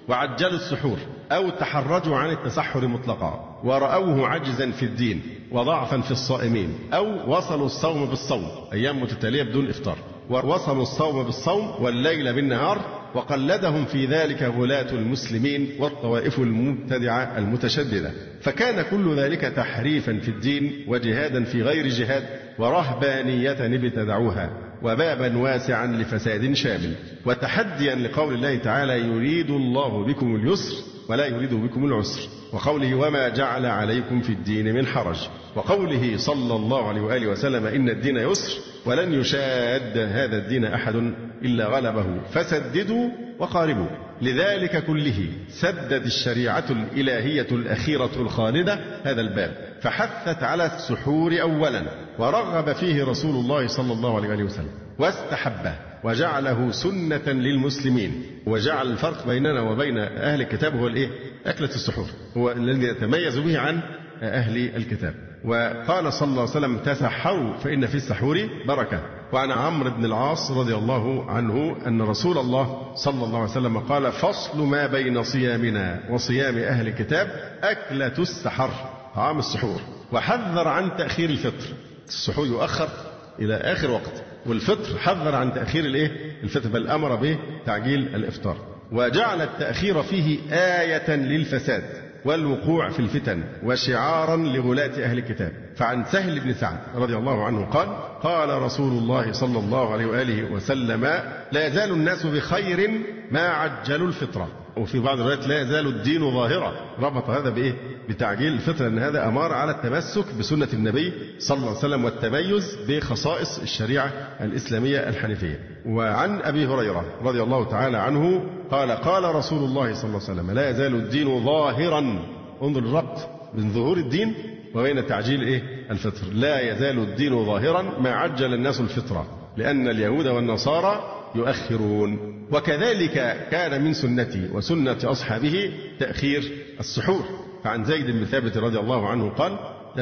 وعجلوا السحور أو تحرجوا عن التسحر مطلقا ورأوه عجزا في الدين وضعفا في الصائمين أو وصلوا الصوم بالصوم أيام متتالية بدون إفطار ووصلوا الصوم بالصوم والليل بالنهار وقلدهم في ذلك غلاة المسلمين والطوائف المبتدعة المتشددة فكان كل ذلك تحريفا في الدين وجهادا في غير جهاد ورهبانية ابتدعوها وبابا واسعا لفساد شامل وتحديا لقول الله تعالى يريد الله بكم اليسر ولا يريد بكم العسر وقوله وما جعل عليكم في الدين من حرج وقوله صلى الله عليه وآله وسلم إن الدين يسر ولن يشاد هذا الدين أحد إلا غلبه فسددوا وقاربوا لذلك كله سدد الشريعة الإلهية الأخيرة الخالدة هذا الباب فحثت على السحور أولا ورغب فيه رسول الله صلى الله عليه وآله وسلم واستحبه وجعله سنة للمسلمين وجعل الفرق بيننا وبين أهل الكتاب هو الإيه؟ أكلة السحور هو الذي يتميز به عن أهل الكتاب وقال صلى الله عليه وسلم تسحروا فإن في السحور بركة وعن عمرو بن العاص رضي الله عنه أن رسول الله صلى الله عليه وسلم قال فصل ما بين صيامنا وصيام أهل الكتاب أكلة السحر طعام السحور وحذر عن تأخير الفطر السحور يؤخر إلى آخر وقت والفطر حذر عن تأخير الفطر بل أمر بتعجيل الإفطار وجعل التأخير فيه آية للفساد والوقوع في الفتن وشعارا لغلاة أهل الكتاب فعن سهل بن سعد رضي الله عنه قال قال رسول الله صلى الله عليه وآله وسلم لا يزال الناس بخير ما عجلوا الفطرة وفي بعض الروايات لا يزال الدين ظاهرا ربط هذا بإيه؟ بتعجيل الفطرة أن هذا أمر على التمسك بسنة النبي صلى الله عليه وسلم والتميز بخصائص الشريعة الإسلامية الحنيفية وعن أبي هريرة رضي الله تعالى عنه قال قال رسول الله صلى الله عليه وسلم لا يزال الدين ظاهرا انظر الربط بين ظهور الدين وبين تعجيل الفطر لا يزال الدين ظاهرا ما عجل الناس الفطرة لأن اليهود والنصارى يؤخرون وكذلك كان من سنتي وسنة أصحابه تأخير السحور فعن زيد بن ثابت رضي الله عنه قال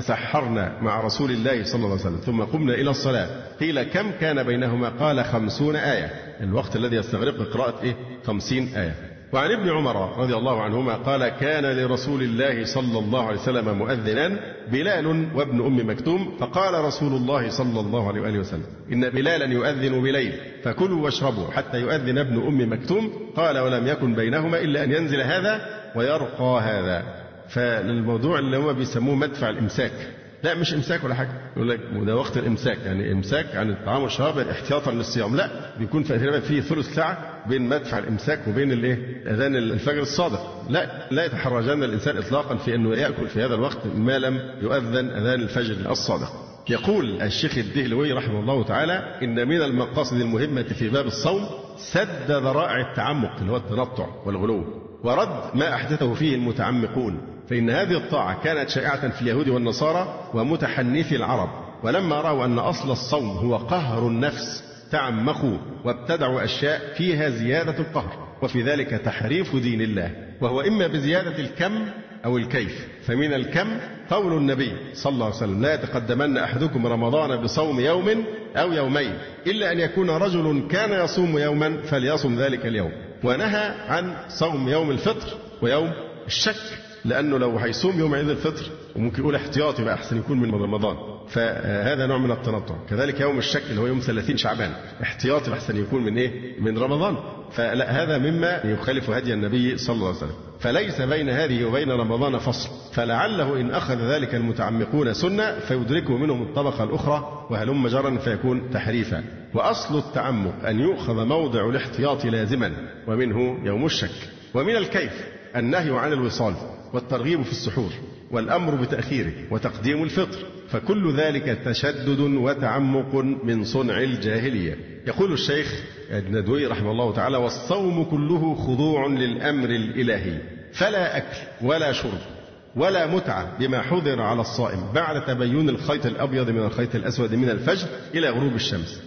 تسحرنا مع رسول الله صلى الله عليه وسلم ثم قمنا إلى الصلاة قيل كم كان بينهما قال 50 آية الوقت الذي يستغرق قراءة 50 آية وعن ابن عمر رضي الله عنهما قال كان لرسول الله صلى الله عليه وسلم مؤذنان بلال وابن أم مكتوم فقال رسول الله صلى الله عليه وآله وسلم إن بلالا يؤذن بليل فكلوا واشربوا حتى يؤذن ابن أم مكتوم قال ولم يكن بينهما إلا أن ينزل هذا ويرقى هذا فالموضوع اللي هو بيسموه مدفع الإمساك لا مش إمساك ولا حاجة يقول لك ده وقت الإمساك يعني إمساك عن الطعام والشراب احتياطا للصيام لا بيكون في ثلث ساعة بين مدفع الإمساك وبين أذان الفجر الصادق لا يتحرجن الإنسان إطلاقا في أنه يأكل في هذا الوقت ما لم يؤذن أذان الفجر الصادق يقول الشيخ الدهلوي رحمه الله تعالى إن من المقاصد المهمة في باب الصوم سد ذرائع التعمق اللي هو التنطع والغلو ورد ما أحدثه فيه المتعمقون فإن هذه الطاعة كانت شائعة في اليهود والنصارى ومتحنثي العرب ولما رأوا أن أصل الصوم هو قهر النفس تعمقوا وابتدعوا أشياء فيها زيادة القهر وفي ذلك تحريف دين الله وهو إما بزيادة الكم أو الكيف فمن الكم قول النبي صلى الله عليه وسلم لا يتقدمن أحدكم رمضان بصوم يوم أو يومين إلا أن يكون رجل كان يصوم يوما فليصم ذلك اليوم ونهى عن صوم يوم الفطر ويوم الشك لأنه لو هيصوم يوم عيد الفطر وممكن يقول احتياطي بقى أحسن يكون من رمضان فهذا نوع من التنطع كذلك يوم الشك اللي هو يوم 30 شعبان احتياطي أحسن يكون من من رمضان فلا هذا مما يخالف هدي النبي صلى الله عليه وسلم فليس بين هذه وبين رمضان فصل فلعله إن أخذ ذلك المتعمقون سنة فيدركه منهم الطبقة الأخرى وهلم جرا فيكون تحريفا وأصل التعمق أن يؤخذ موضع الاحتياط لازما ومنه يوم الشك ومن الكيف النهي عن الوصال والترغيب في السحور والأمر بتأخيره وتقديم الفطر فكل ذلك تشدد وتعمق من صنع الجاهلية يقول الشيخ الندوي رحمه الله تعالى والصوم كله خضوع للأمر الإلهي فلا أكل ولا شرب ولا متعة بما حضر على الصائم بعد تبين الخيط الأبيض من الخيط الأسود من الفجر إلى غروب الشمس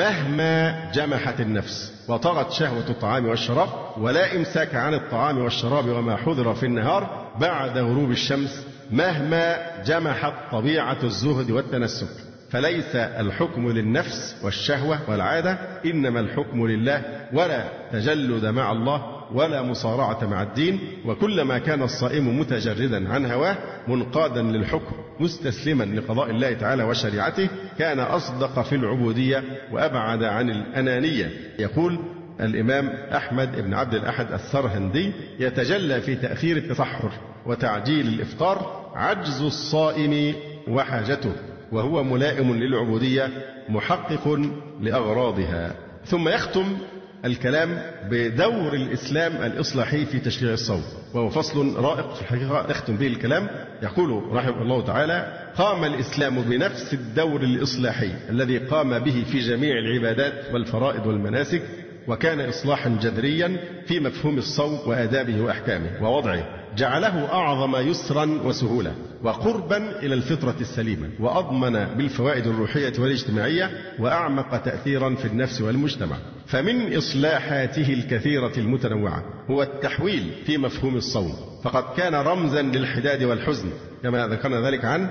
مهما جمحت النفس وطغت شهوة الطعام والشراب ولا إمساك عن الطعام والشراب وما حضر في النهار بعد غروب الشمس مهما جمحت طبيعة الزهد والتنسك فليس الحكم للنفس والشهوة والعادة إنما الحكم لله ولا تجلد مع الله ولا مصارعة مع الدين، وكلما كان الصائم متجردا عن هواه منقادا للحكم مستسلما لقضاء الله تعالى وشريعته كان أصدق في العبودية وأبعد عن الأنانية. يقول الإمام أحمد بن عبد الأحد السرهندي: يتجلى في تأخير التسحر وتعجيل الإفطار عجز الصائم وحاجته، وهو ملائم للعبودية محقق لأغراضها. ثم يختم الكلام بدور الإسلام الإصلاحي في تشريع الصوم، وهو فصل رائق في الحقيقة يختم به الكلام. يقول رحمه الله تعالى: قام الإسلام بنفس الدور الإصلاحي الذي قام به في جميع العبادات والفرائض والمناسك، وكان إصلاحا جذريا في مفهوم الصوم وآدابه وأحكامه ووضعه، جعله أعظم يسرا وسهولة وقربا إلى الفطرة السليمة، وأضمن بالفوائد الروحية والاجتماعية، وأعمق تأثيرا في النفس والمجتمع. فمن إصلاحاته الكثيرة المتنوعة هو التحويل في مفهوم الصوم، فقد كان رمزا للحداد والحزن كما ذكرنا ذلك عن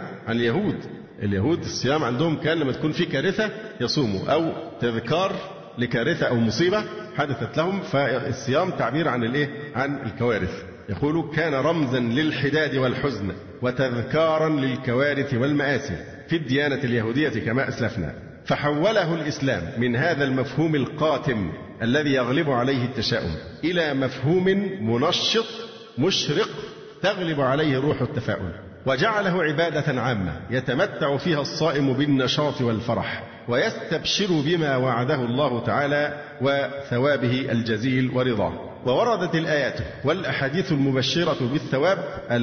اليهود الصيام عندهم كان لما تكون في كارثة يصوموا، أو تذكار لكارثة أو مصيبة حدثت لهم، فالصيام تعبير عن الكوارث. يقول: كان رمزا للحداد والحزن وتذكارا للكوارث والمآسي في الديانة اليهودية كما أسلفنا، فحوله الإسلام من هذا المفهوم القاتم الذي يغلب عليه التشاؤم إلى مفهوم منشط مشرق تغلب عليه روح التفاؤل، وجعله عبادة عامة يتمتع فيها الصائم بالنشاط والفرح، ويستبشر بما وعده الله تعالى وثوابه الجزيل ورضاه. ووردت الآيات والأحاديث المبشرة بالثواب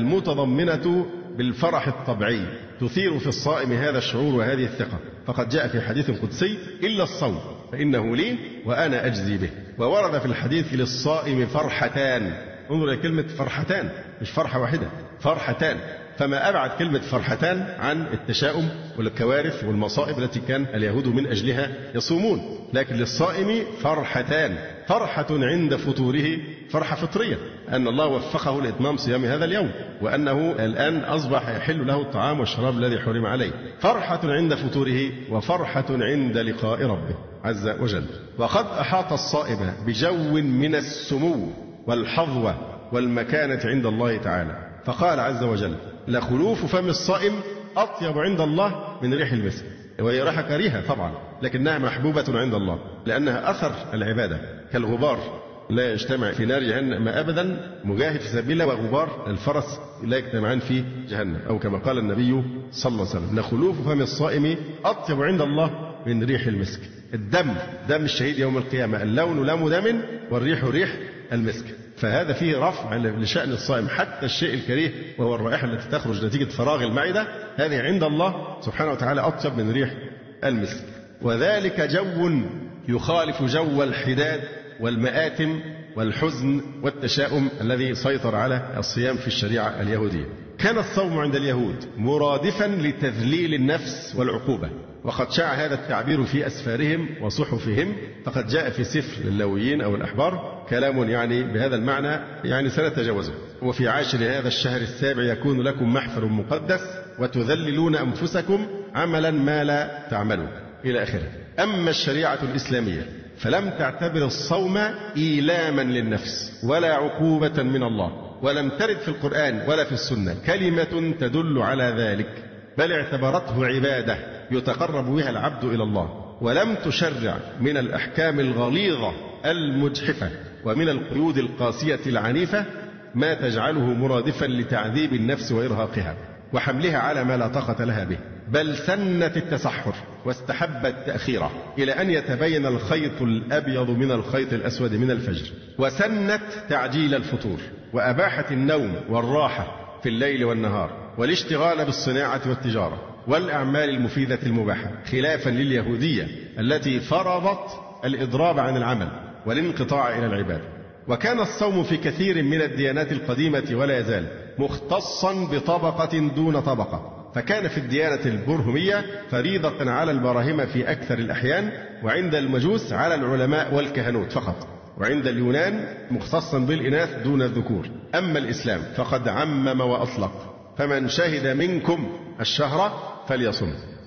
المتضمنة بالفرح الطبيعي تثير في الصائم هذا الشعور وهذه الثقة، فقد جاء في حديث قدسي: إلا الصوم فإنه لي وأنا أجزي به. وورد في الحديث: للصائم فرحتان. انظر إلى كلمة فرحتان، مش فرحة واحدة، فرحتان. فما أبعد كلمة فرحتان عن التشاؤم والكوارث والمصائب التي كان اليهود من أجلها يصومون، لكن للصائم فرحتان: فرحة عند فطوره، فرحة فطرية أن الله وفقه لإتمام صيام هذا اليوم، وأنه الآن أصبح يحل له الطعام والشراب الذي حرم عليه. فرحة عند فطوره، وفرحة عند لقاء ربه عز وجل. وقد أحاط الصائم بجو من السمو والحظوة والمكانة عند الله تعالى، فقال عز وجل: لخلوف فم الصائم أطيب عند الله من ريح المسك. وهي ريحة كريهة طبعا، لكنها محبوبة عند الله لأنها أثر العبادة، كالغبار لا يجتمع في نار جهنم أبدا مجاهد في سبيل الله وغبار الفرس لا يجتمعان في جهنم، أو كما قال النبي صلى الله عليه وسلم: لخلوف فم الصائم أطيب عند الله من ريح المسك. دم الشهيد يوم القيامة، اللون لون دم والريح ريح المسك، فهذا فيه رفع لشأن الصائم. حتى الشيء الكريه وهو الرائحة التي تخرج نتيجة فراغ المعدة، هذه عند الله سبحانه وتعالى أطيب من ريح المسك. وذلك جو يخالف جو الحداد والمآتم والحزن والتشاؤم الذي سيطر على الصيام في الشريعة اليهودية. كان الصوم عند اليهود مرادفا لتذليل النفس والعقوبة، وقد شاع هذا التعبير في أسفارهم وصحفهم، فقد جاء في سفر اللويين أو الأحبار كلام بهذا المعنى سنتجاوزه: وفي عاشر هذا الشهر السابع يكون لكم محفل مقدس وتذللون أنفسكم عملا ما لا تعملون إلى آخره. أما الشريعة الإسلامية فلم تعتبر الصوم إيلاما للنفس ولا عقوبة من الله، ولم ترد في القرآن ولا في السنة كلمة تدل على ذلك، بل اعتبرته عبادة يتقرب بها العبد إلى الله، ولم تشرع من الأحكام الغليظة المجحفة ومن القيود القاسية العنيفة ما تجعله مرادفا لتعذيب النفس وإرهاقها وحملها على ما لا طاقة لها به، بل سنت التسحر واستحبت تأخيره إلى أن يتبين الخيط الأبيض من الخيط الأسود من الفجر، وسنت تعجيل الفطور، وأباحت النوم والراحة في الليل والنهار والاشتغال بالصناعة والتجارة والأعمال المفيدة المباحة، خلافا لليهودية التي فرضت الإضراب عن العمل والانقطاع إلى العبادة. وكان الصوم في كثير من الديانات القديمة ولا يزال مختصا بطبقة دون طبقة، فكان في الديانة البرهمية فريضة على البراهمة في أكثر الأحيان، وعند المجوس على العلماء والكهنوت فقط، وعند اليونان مختصا بالإناث دون الذكور. أما الإسلام فقد عمم وأطلق: فمن شهد منكم الشهر فليصم.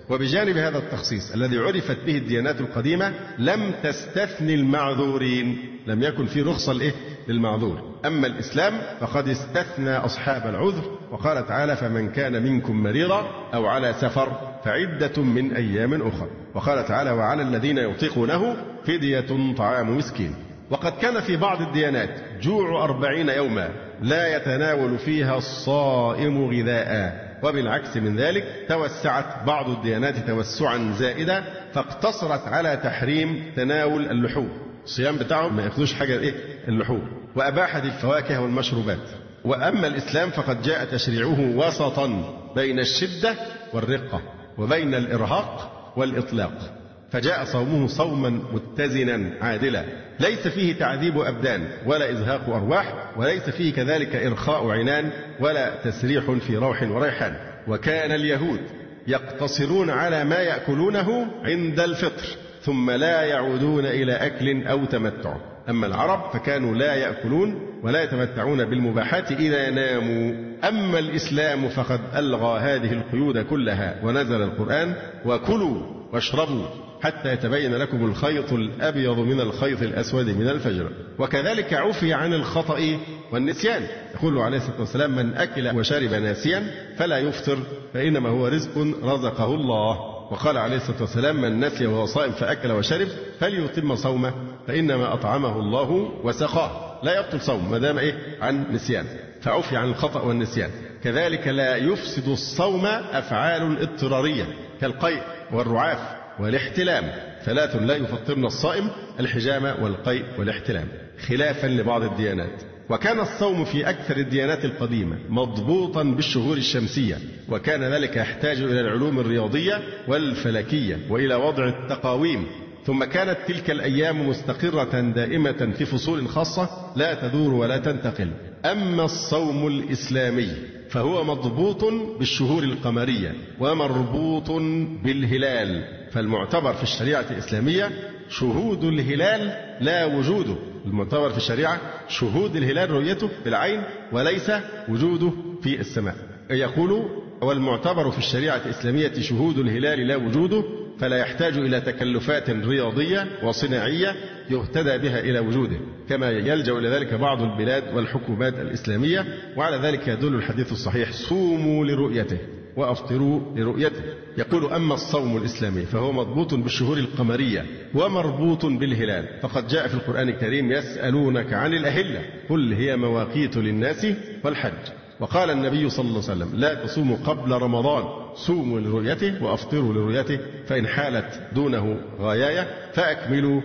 وبجانب هذا التخصيص الذي عرفت به الديانات القديمة لم تستثني المعذورين، لم يكن في رخصة للمعذور. أما الإسلام فقد استثنى أصحاب العذر، وقال تعالى: فمن كان منكم مريضا أو على سفر فعدة من أيام أخر. وقال تعالى: وعلى الذين يطيقونه فدية طعام مسكين. وقد كان في بعض الديانات جوع 40 يوما لا يتناول فيها الصائم غذاء، وبالعكس من ذلك توسعت بعض الديانات توسعا زائدا فاقتصرت على تحريم تناول اللحوم، الصيام بتاعهم ما يأخذوش حاجة اللحوم، وأباحت الفواكه والمشروبات. وأما الإسلام فقد جاء تشريعه وسطا بين الشدة والرقة وبين الإرهاق والإطلاق، فجاء صومه صوما متزنا عادلا ليس فيه تعذيب أبدان ولا إزهاق أرواح، وليس فيه كذلك إرخاء عنان ولا تسريح في روح وريحان. وكان اليهود يقتصرون على ما يأكلونه عند الفطر ثم لا يعودون إلى أكل أو تمتع. أما العرب فكانوا لا يأكلون ولا يتمتعون بالمباحات إذا ناموا. أما الإسلام فقد ألغى هذه القيود كلها، ونزل القرآن: وكلوا واشربوا حتى يتبين لكم الخيط الأبيض من الخيط الأسود من الفجر. وكذلك عفي عن الخطأ والنسيان، يقول عليه الصلاة والسلام: من أكل وشرب ناسيا فلا يفطر فإنما هو رزق رزقه الله. وقال عليه الصلاة والسلام: من نسي وهو صائم فأكل وشرب فليتم صومه فإنما أطعمه الله وسقاه. لا يبطل صوم ما دام عن نسيان، فعفي عن الخطأ والنسيان. كذلك لا يفسد الصوم أفعال اضطرارية كالقيء والرعاف والاحتلام، 3 لا يفطرن الصائم: الحجامة والقيء والاحتلام، خلافا لبعض الديانات. وكان الصوم في أكثر الديانات القديمة مضبوطا بالشهور الشمسية، وكان ذلك يحتاج إلى العلوم الرياضية والفلكية وإلى وضع التقاويم. ثم كانت تلك الأيام مستقرة دائمة في فصول خاصة لا تدور ولا تنتقل. أما الصوم الإسلامي فهو مضبوط بالشهور القمرية ومربوط بالهلال، فالمعتبر في الشريعة الإسلامية شهود الهلال لا وجوده. المعتبر في الشريعة شهود الهلال رؤيته بالعين وليس وجوده في السماء. يقول: والمعتبر في الشريعة الإسلامية شهود الهلال لا وجوده، فلا يحتاج إلى تكلفات رياضية وصناعية يهتدى بها إلى وجوده، كما يلجأ إلى ذلك بعض البلاد والحكومات الإسلامية. وعلى ذلك يدل الحديث الصحيح: صوموا لرؤيته وأفطروا لرؤيته. يقول: أما الصوم الإسلامي فهو مضبوط بالشهور القمرية ومربوط بالهلال، فقد جاء في القرآن الكريم: يسألونك عن الأهلة قل هي مواقيت للناس والحج. وقال النبي صلى الله عليه وسلم: لا تصوموا قبل رمضان، صوموا لرؤيته وأفطروا لرؤيته، فإن حالت دونه غاياية فأكملوا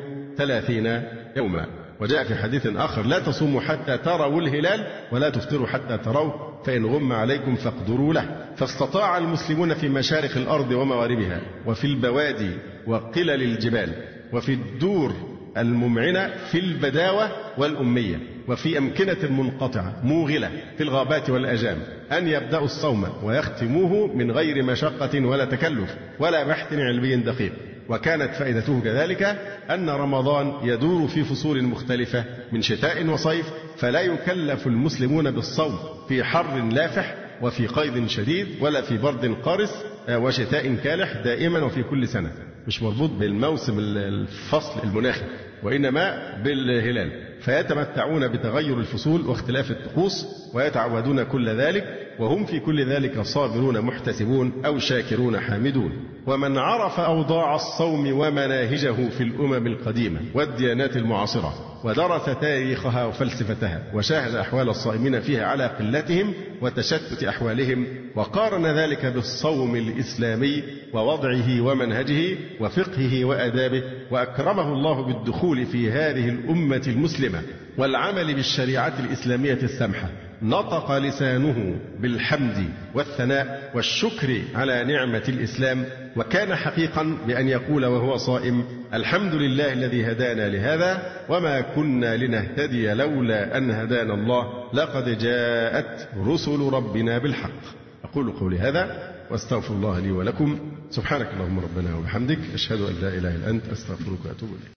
30 يوما. وجاء في حديث آخر: لا تصوموا حتى تروا الهلال ولا تفطروا حتى تروه، فإن غم عليكم فاقدروا له. فاستطاع المسلمون في مشارق الأرض ومغاربها وفي البوادي وقلل الجبال وفي الدور الممعنة في البداوة والأمية وفي أمكنة منقطعة موغلة في الغابات والأجام أن يبدأوا الصوم ويختموه من غير مشقة ولا تكلف ولا بحث علمي دقيق. وكانت فائدته كذلك أن رمضان يدور في فصول مختلفة من شتاء وصيف، فلا يكلف المسلمون بالصوم في حر لافح وفي قيد شديد ولا في برد قارس وشتاء كالح دائما وفي كل سنة، مش مربوط بالموسم الفصل المناخي وإنما بالهلال، فيتمتعون بتغير الفصول واختلاف الطقوس ويتعودون كل ذلك، وهم في كل ذلك صابرون محتسبون أو شاكرون حامدون. ومن عرف أوضاع الصوم ومناهجه في الأمم القديمة والديانات المعاصرة ودرس تاريخها وفلسفتها وشاهد أحوال الصائمين فيها على قلتهم وتشتت أحوالهم، وقارن ذلك بالصوم الإسلامي ووضعه ومنهجه وفقهه وآدابه، وأكرمه الله بالدخول في هذه الأمة المسلمة والعمل بالشريعة الإسلامية السمحة، نطق لسانه بالحمد والثناء والشكر على نعمة الإسلام، وكان حقيقا بأن يقول وهو صائم: الحمد لله الذي هدانا لهذا وما كنا لنهتدي لولا أن هدانا الله لقد جاءت رسل ربنا بالحق. أقول قولي هذا واستغفر الله لي ولكم. سبحانك اللهم ربنا وبحمدك، أشهد أن لا إله إلا أنت، أستغفرك وأتوب إليك.